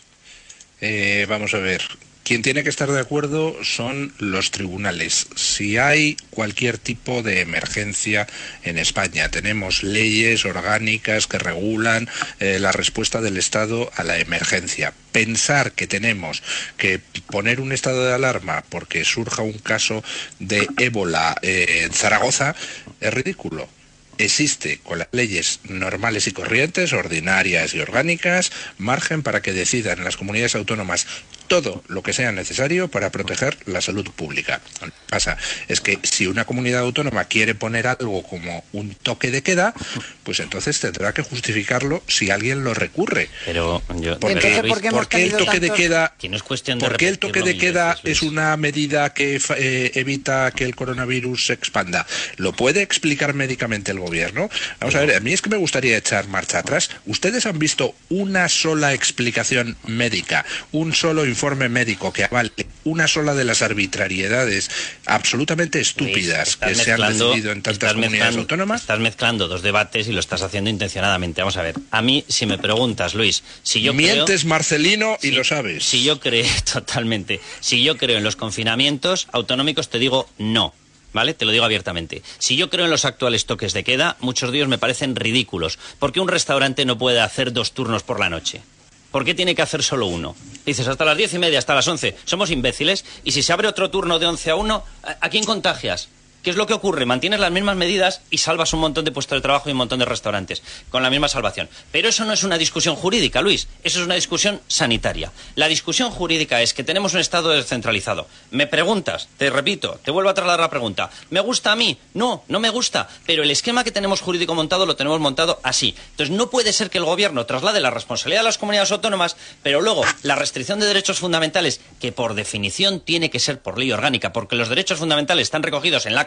Eh, vamos a ver. Quien tiene que estar de acuerdo son los tribunales. Si hay cualquier tipo de emergencia en España, tenemos leyes orgánicas que regulan eh, la respuesta del Estado a la emergencia. Pensar que tenemos que poner un estado de alarma porque surja un caso de ébola eh, en Zaragoza es ridículo. Existe, con las leyes normales y corrientes, ordinarias y orgánicas, margen para que decidan en las comunidades autónomas todo lo que sea necesario para proteger la salud pública. Lo que pasa es que si una comunidad autónoma quiere poner algo como un toque de queda, pues entonces tendrá que justificarlo si alguien lo recurre. Pero yo... Porque, Entonces, ¿por qué hemos porque el tenido toque de tantos- queda... Que no es cuestión de ¿Por qué el toque de repetirlo mil queda veces, Luis. es una medida que fa- eh, evita que el coronavirus se expanda? ¿Lo puede explicar médicamente el gobierno? Vamos a ver, a mí es que me gustaría echar marcha atrás. ¿Ustedes han visto una sola explicación médica, un solo informe médico que avale una sola de las arbitrariedades absolutamente estúpidas Luis, que se han mezclando- decidido en tantas estás comunidades mezclando- autónomas? Estás mezclando dos debates y lo estás haciendo intencionadamente. Vamos a ver. A mí, si me preguntas, Luis, si yo creo... Mientes, Marcelino, y Sí, lo sabes. Si yo creo, totalmente, si yo creo en los confinamientos autonómicos, te digo no. ¿Vale? Te lo digo abiertamente. Si yo creo en los actuales toques de queda, muchos de ellos me parecen ridículos. ¿Por qué un restaurante no puede hacer dos turnos por la noche? ¿Por qué tiene que hacer solo uno? Dices, hasta las diez y media, hasta las once. Somos imbéciles. Y si se abre otro turno de once a uno, ¿a, a quién contagias? ¿Qué es lo que ocurre? Mantienes las mismas medidas y salvas un montón de puestos de trabajo y un montón de restaurantes con la misma salvación. Pero eso no es una discusión jurídica, Luis. Eso es una discusión sanitaria. La discusión jurídica es que tenemos un Estado descentralizado. Me preguntas, te repito, te vuelvo a trasladar la pregunta. ¿Me gusta a mí? No, no me gusta. Pero el esquema que tenemos jurídico montado lo tenemos montado así. Entonces no puede ser que el gobierno traslade la responsabilidad a las comunidades autónomas, pero luego la restricción de derechos fundamentales, que por definición tiene que ser por ley orgánica, porque los derechos fundamentales están recogidos en la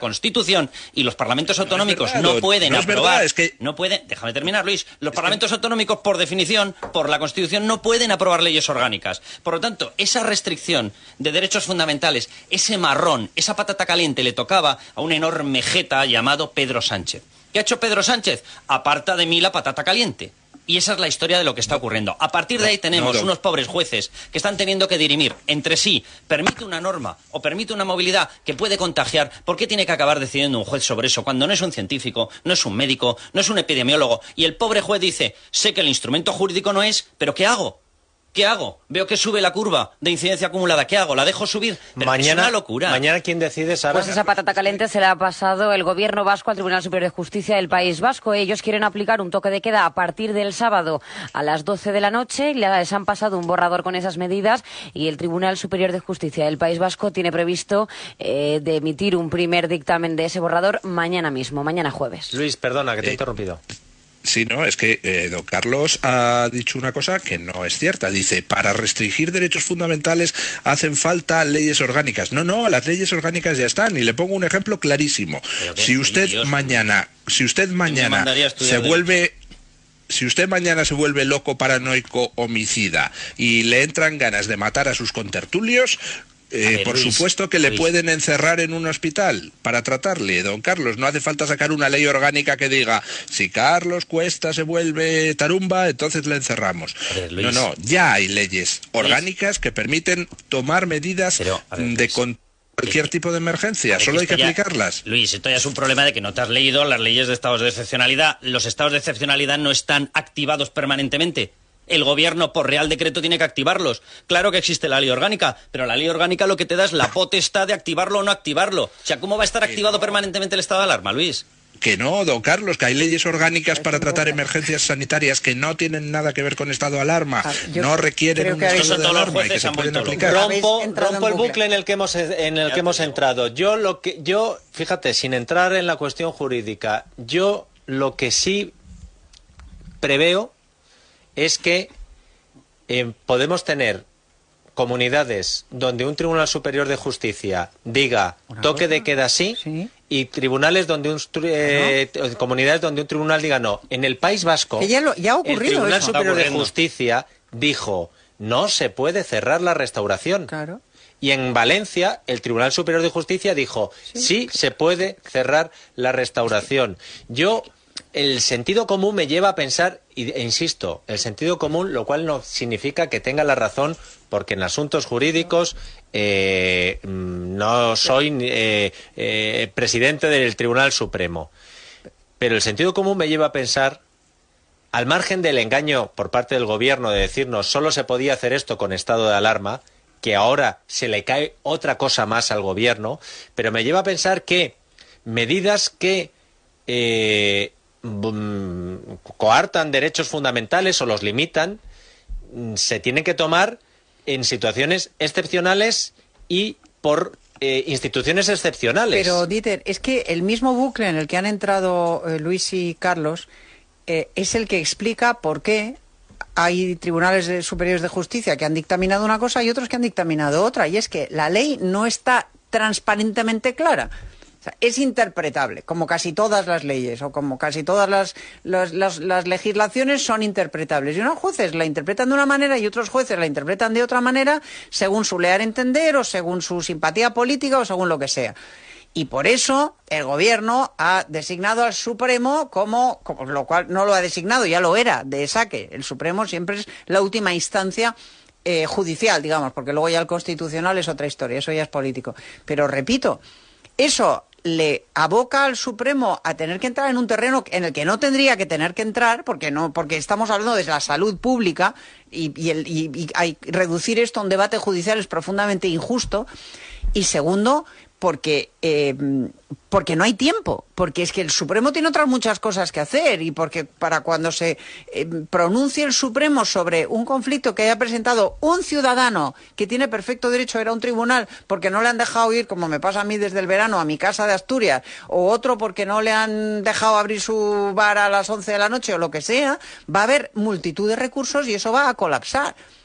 Constitución y los parlamentos autonómicos no, es no verdad, pueden no es aprobar, verdad, es que... no pueden, déjame terminar, Luis, los parlamentos autonómicos por definición, por la Constitución, no pueden aprobar leyes orgánicas. Por lo tanto, esa restricción de derechos fundamentales, ese marrón, esa patata caliente le tocaba a un enorme jeta llamado Pedro Sánchez. ¿Qué ha hecho Pedro Sánchez? Aparta de mí la patata caliente. Y esa es la historia de lo que está ocurriendo. A partir de ahí tenemos unos pobres jueces que están teniendo que dirimir entre sí, permite una norma o permite una movilidad que puede contagiar. ¿Por qué tiene que acabar decidiendo un juez sobre eso cuando no es un científico, no es un médico, no es un epidemiólogo? Y el pobre juez dice, sé que el instrumento jurídico no es, pero ¿qué hago? ¿Qué hago? Veo que sube la curva de incidencia acumulada. ¿Qué hago? ¿La dejo subir? Pero mañana, es una locura. Mañana, ¿quién decide, Sara? Pues esa patata caliente se la ha pasado el Gobierno vasco al Tribunal Superior de Justicia del País Vasco. Ellos quieren aplicar un toque de queda a partir del sábado a las doce de la noche. Les han pasado un borrador con esas medidas y el Tribunal Superior de Justicia del País Vasco tiene previsto eh, de emitir un primer dictamen de ese borrador mañana mismo, mañana jueves. Luis, perdona, que te he eh. interrumpido. Sí, no, es que eh, don Carlos ha dicho una cosa que no es cierta. Dice, para restringir derechos fundamentales hacen falta leyes orgánicas. No, no, las leyes orgánicas ya están. Y le pongo un ejemplo clarísimo. Si usted Dios, mañana, si usted mañana se vuelve... Si usted mañana se vuelve loco, paranoico, homicida y le entran ganas de matar a sus contertulios... Eh, ver, por Luis, supuesto que le Luis. pueden encerrar en un hospital para tratarle, don Carlos. No hace falta sacar una ley orgánica que diga, si Carlos Cuesta se vuelve tarumba, entonces le encerramos. Ver, no, no, ya hay leyes orgánicas Luis. que permiten tomar medidas Pero, ver, de con cualquier tipo de emergencia, solo hay que ya, aplicarlas. Luis, esto ya es un problema de que no te has leído las leyes de estados de excepcionalidad. Los estados de excepcionalidad no están activados permanentemente. El gobierno por real decreto tiene que activarlos. Claro que existe la ley orgánica, pero la ley orgánica lo que te da es la potestad de activarlo o no activarlo. O sea, ¿cómo va a estar activado permanentemente el estado de alarma, Luis? Que no, don Carlos, que hay leyes orgánicas para tratar emergencias sanitarias que no tienen nada que ver con estado de alarma, ah, no requieren un estado de alarma y que se pueden aplicar. Rompo, rompo el bucle en el que hemos en el que hemos entrado. Yo lo que yo, fíjate, sin entrar en la cuestión jurídica, yo lo que sí preveo es que eh, podemos tener comunidades donde un Tribunal Superior de Justicia diga toque de queda sí, sí, y tribunales donde un eh, no. comunidades donde un tribunal diga no. En el País Vasco, que ya, lo, ya ha ocurrido el Tribunal eso. Superior de Justicia dijo no se puede cerrar la restauración. Claro. Y en Valencia, el Tribunal Superior de Justicia dijo sí, sí se puede cerrar la restauración. Yo El sentido común me lleva a pensar, e insisto, el sentido común, lo cual no significa que tenga la razón, porque en asuntos jurídicos eh, no soy eh, eh, presidente del Tribunal Supremo. Pero el sentido común me lleva a pensar, al margen del engaño por parte del gobierno de decirnos solo se podía hacer esto con estado de alarma, que ahora se le cae otra cosa más al gobierno, pero me lleva a pensar que medidas que eh, coartan derechos fundamentales o los limitan, se tienen que tomar en situaciones excepcionales y por eh, instituciones excepcionales. Pero, Dieter, es que el mismo bucle en el que han entrado eh, Luis y Carlos eh, es el que explica por qué hay tribunales de, superiores de justicia que han dictaminado una cosa y otros que han dictaminado otra, y es que la ley no está transparentemente clara. O sea, es interpretable, como casi todas las leyes o como casi todas las, las, las, las legislaciones son interpretables. Y unos jueces la interpretan de una manera y otros jueces la interpretan de otra manera según su leer entender o según su simpatía política o según lo que sea. Y por eso el gobierno ha designado al Supremo como, como lo cual no lo ha designado, ya lo era, de saque. El Supremo siempre es la última instancia eh, judicial, digamos, porque luego ya el Constitucional es otra historia, eso ya es político. Pero repito, eso le aboca al Supremo a tener que entrar en un terreno en el que no tendría que tener que entrar, porque no, porque estamos hablando de la salud pública y, y, el, y, y hay, reducir esto a un debate judicial es profundamente injusto. Y segundo, porque eh, porque no hay tiempo, porque es que el Supremo tiene otras muchas cosas que hacer y porque para cuando se eh, pronuncie el Supremo sobre un conflicto que haya presentado un ciudadano que tiene perfecto derecho a ir a un tribunal porque no le han dejado ir, como me pasa a mí desde el verano, a mi casa de Asturias, o otro porque no le han dejado abrir su bar a las once de la noche o lo que sea, va a haber multitud de recursos y eso va a colapsar.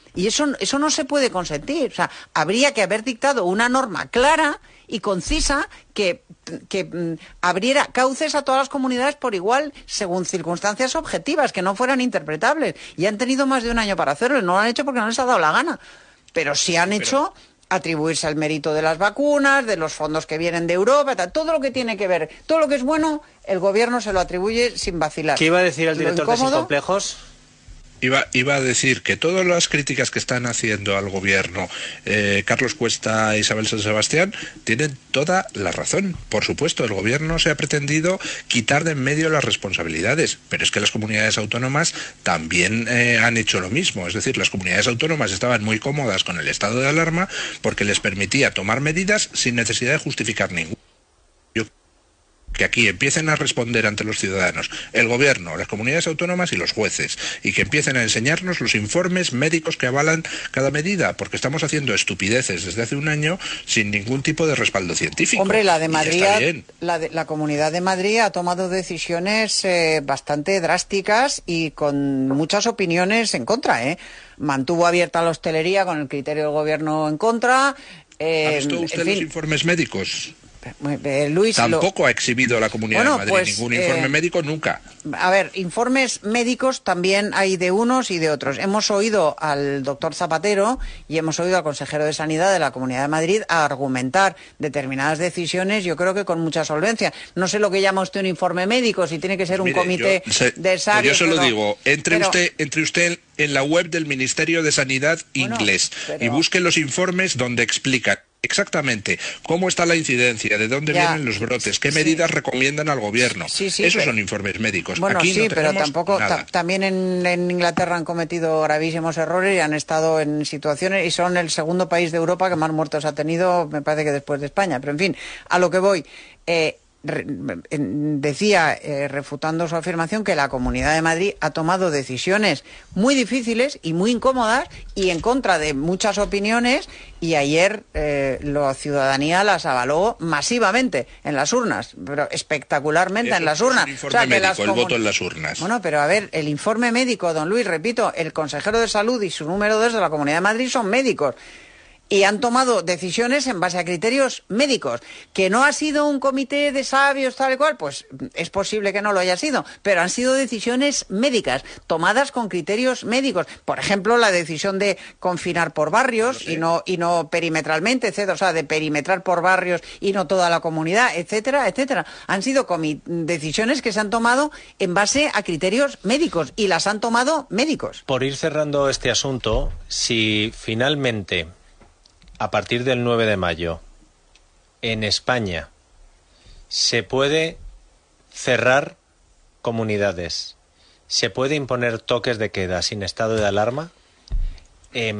Y eso, eso no se puede consentir. O sea, habría que haber dictado una norma clara y concisa que, que mm, abriera cauces a todas las comunidades por igual, según circunstancias objetivas, que no fueran interpretables. Y han tenido más de un año para hacerlo, y no lo han hecho porque no les ha dado la gana. Pero sí han Pero... hecho atribuirse al mérito de las vacunas, de los fondos que vienen de Europa, tal, todo lo que tiene que ver, todo lo que es bueno, el gobierno se lo atribuye sin vacilar. ¿Qué iba a decir el director de Sin Complejos? Iba, iba a decir que todas las críticas que están haciendo al gobierno eh, Carlos Cuesta e Isabel San Sebastián tienen toda la razón. Por supuesto, el gobierno se ha pretendido quitar de en medio las responsabilidades, pero es que las comunidades autónomas también eh, han hecho lo mismo. Es decir, las comunidades autónomas estaban muy cómodas con el estado de alarma porque les permitía tomar medidas sin necesidad de justificar ninguna. Que aquí empiecen a responder ante los ciudadanos el gobierno, las comunidades autónomas y los jueces, y que empiecen a enseñarnos los informes médicos que avalan cada medida, porque estamos haciendo estupideces desde hace un año sin ningún tipo de respaldo científico. Hombre, la de Madrid, la, de, la Comunidad de Madrid ha tomado decisiones eh, bastante drásticas y con muchas opiniones en contra, ¿eh? Mantuvo abierta la hostelería con el criterio del gobierno en contra. Eh, ¿Ha visto usted en fin, los informes médicos? Eh, Luis, Tampoco lo... ha exhibido la Comunidad bueno, de Madrid pues, ningún informe eh, médico nunca. A ver, informes médicos también hay de unos y de otros. Hemos oído al doctor Zapatero y hemos oído al consejero de Sanidad de la Comunidad de Madrid a argumentar determinadas decisiones, yo creo que con mucha solvencia. No sé lo que llama usted un informe médico, si tiene que ser un Mire, comité yo, se, de sabios. Yo se lo pero, digo, entre pero, usted, entre usted en la web del Ministerio de Sanidad bueno, inglés pero, y busque los informes donde explican exactamente cómo está la incidencia, de dónde ya, vienen los brotes, qué sí. medidas recomiendan al gobierno. Sí, sí, Esos pero, son informes médicos. Bueno, Aquí sí, no pero tenemos tampoco. nada. Ta también en, en Inglaterra han cometido gravísimos errores y han estado en situaciones y son el segundo país de Europa que más muertos ha tenido, me parece que después de España. Pero en fin, a lo que voy. Eh, decía, eh, refutando su afirmación, que la Comunidad de Madrid ha tomado decisiones muy difíciles y muy incómodas y en contra de muchas opiniones, y ayer eh, la ciudadanía las avaló masivamente en las urnas, pero espectacularmente Eso en las urnas. Es un informe o sea, que médico, las el comun... voto en las urnas. Bueno, pero a ver, el informe médico, don Luis, repito, el consejero de Salud y su número dos de la Comunidad de Madrid son médicos. Y han tomado decisiones en base a criterios médicos. Que no ha sido un comité de sabios tal y cual, pues es posible que no lo haya sido, pero han sido decisiones médicas, tomadas con criterios médicos. Por ejemplo, la decisión de confinar por barrios no y no y no perimetralmente, etcétera, o sea, de perimetrar por barrios y no toda la comunidad, etcétera, etcétera. Han sido decisiones que se han tomado en base a criterios médicos y las han tomado médicos. Por ir cerrando este asunto, si finalmente a partir del nueve de mayo, en España, se puede cerrar comunidades, se puede imponer toques de queda sin estado de alarma, eh,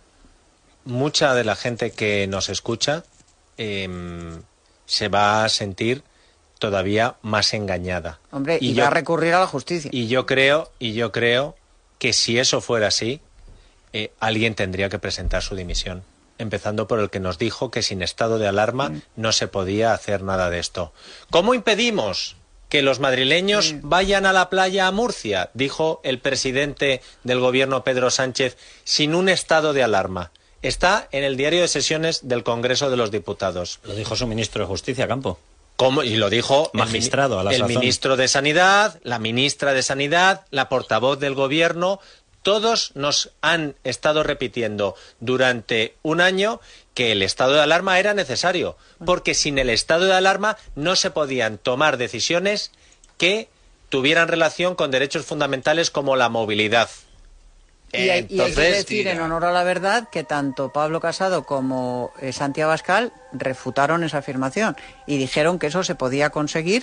mucha de la gente que nos escucha eh, se va a sentir todavía más engañada. Hombre, y, y yo, va a recurrir a la justicia. Y yo creo, y yo creo que si eso fuera así, eh, alguien tendría que presentar su dimisión. Empezando por el que nos dijo que sin estado de alarma mm. no se podía hacer nada de esto. ¿Cómo impedimos que los madrileños mm. vayan a la playa a Murcia? Dijo el presidente del gobierno, Pedro Sánchez, sin un estado de alarma. Está en el diario de sesiones del Congreso de los Diputados. Lo dijo su ministro de Justicia, Campo. ¿Cómo? Y lo dijo magistrado el, a la el sazón. ministro de Sanidad, la ministra de Sanidad, la portavoz del gobierno. Todos nos han estado repitiendo durante un año que el estado de alarma era necesario, porque sin el estado de alarma no se podían tomar decisiones que tuvieran relación con derechos fundamentales como la movilidad. Y hay, Entonces, y hay que decir, en honor a la verdad, que tanto Pablo Casado como eh, Santiago Abascal refutaron esa afirmación y dijeron que eso se podía conseguir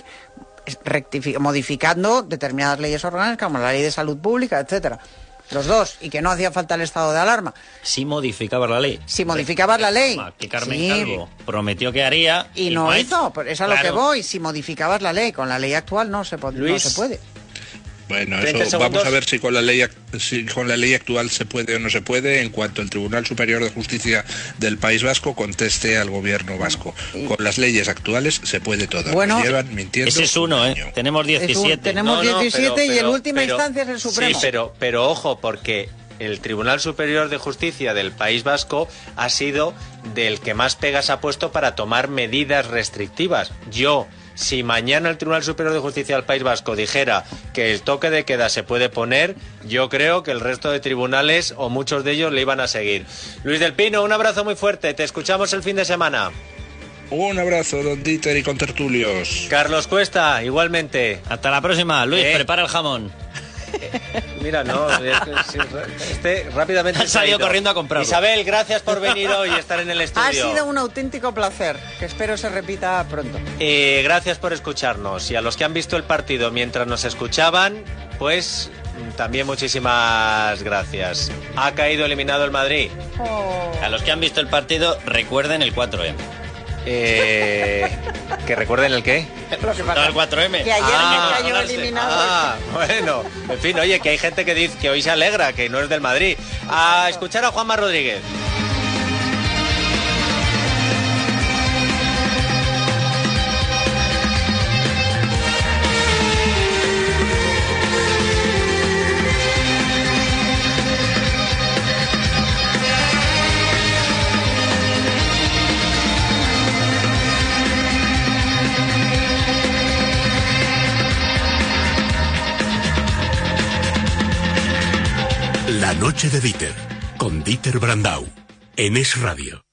modificando determinadas leyes orgánicas como la ley de salud pública, etcétera. Los dos, y que no hacía falta el estado de alarma. Si modificabas la ley. Si modificabas la ley. Que Carmen sí. Calvo prometió que haría. Y, y no hizo, pues es a claro. lo que voy. Si modificabas la ley, con la ley actual no se, Luis, no se puede. Bueno, eso vamos a ver si con la ley si con la ley actual se puede o no se puede, en cuanto el Tribunal Superior de Justicia del País Vasco conteste al gobierno vasco. Con las leyes actuales se puede todo. Bueno, Nos llevan mintiendo. Ese es uno, ¿eh? Tenemos diecisiete. Un, tenemos no, diecisiete no, pero, y en última pero, instancia es el Supremo. Sí, pero, pero ojo, porque el Tribunal Superior de Justicia del País Vasco ha sido del que más pegas ha puesto para tomar medidas restrictivas. Yo, si mañana el Tribunal Superior de Justicia del País Vasco dijera que el toque de queda se puede poner, yo creo que el resto de tribunales, o muchos de ellos, le iban a seguir. Luis del Pino, un abrazo muy fuerte. Te escuchamos el fin de semana. Un abrazo, don Dieter y contertulios. Carlos Cuesta, igualmente. Hasta la próxima. Luis, ¿Eh? prepara el jamón. Mira, no, este rápidamente ha salido corriendo a comprarlo. Isabel, gracias por venir hoy y estar en el estudio. Ha sido un auténtico placer, que espero se repita pronto. Eh, gracias por escucharnos, y a los que han visto el partido mientras nos escuchaban, pues también muchísimas gracias. Ha caído eliminado el Madrid. Oh. A los que han visto el partido, recuerden el cuatro eme. Eh, ¿Que recuerden el qué? Lo que pasa, el cuatro eme. Que ayer ah, me cayó eliminado. Ah, bueno. En fin, oye, que hay gente que dice que hoy se alegra, que no es del Madrid. A escuchar a Juanma Rodríguez. La noche de Dieter, con Dieter Brandau, en Es Radio.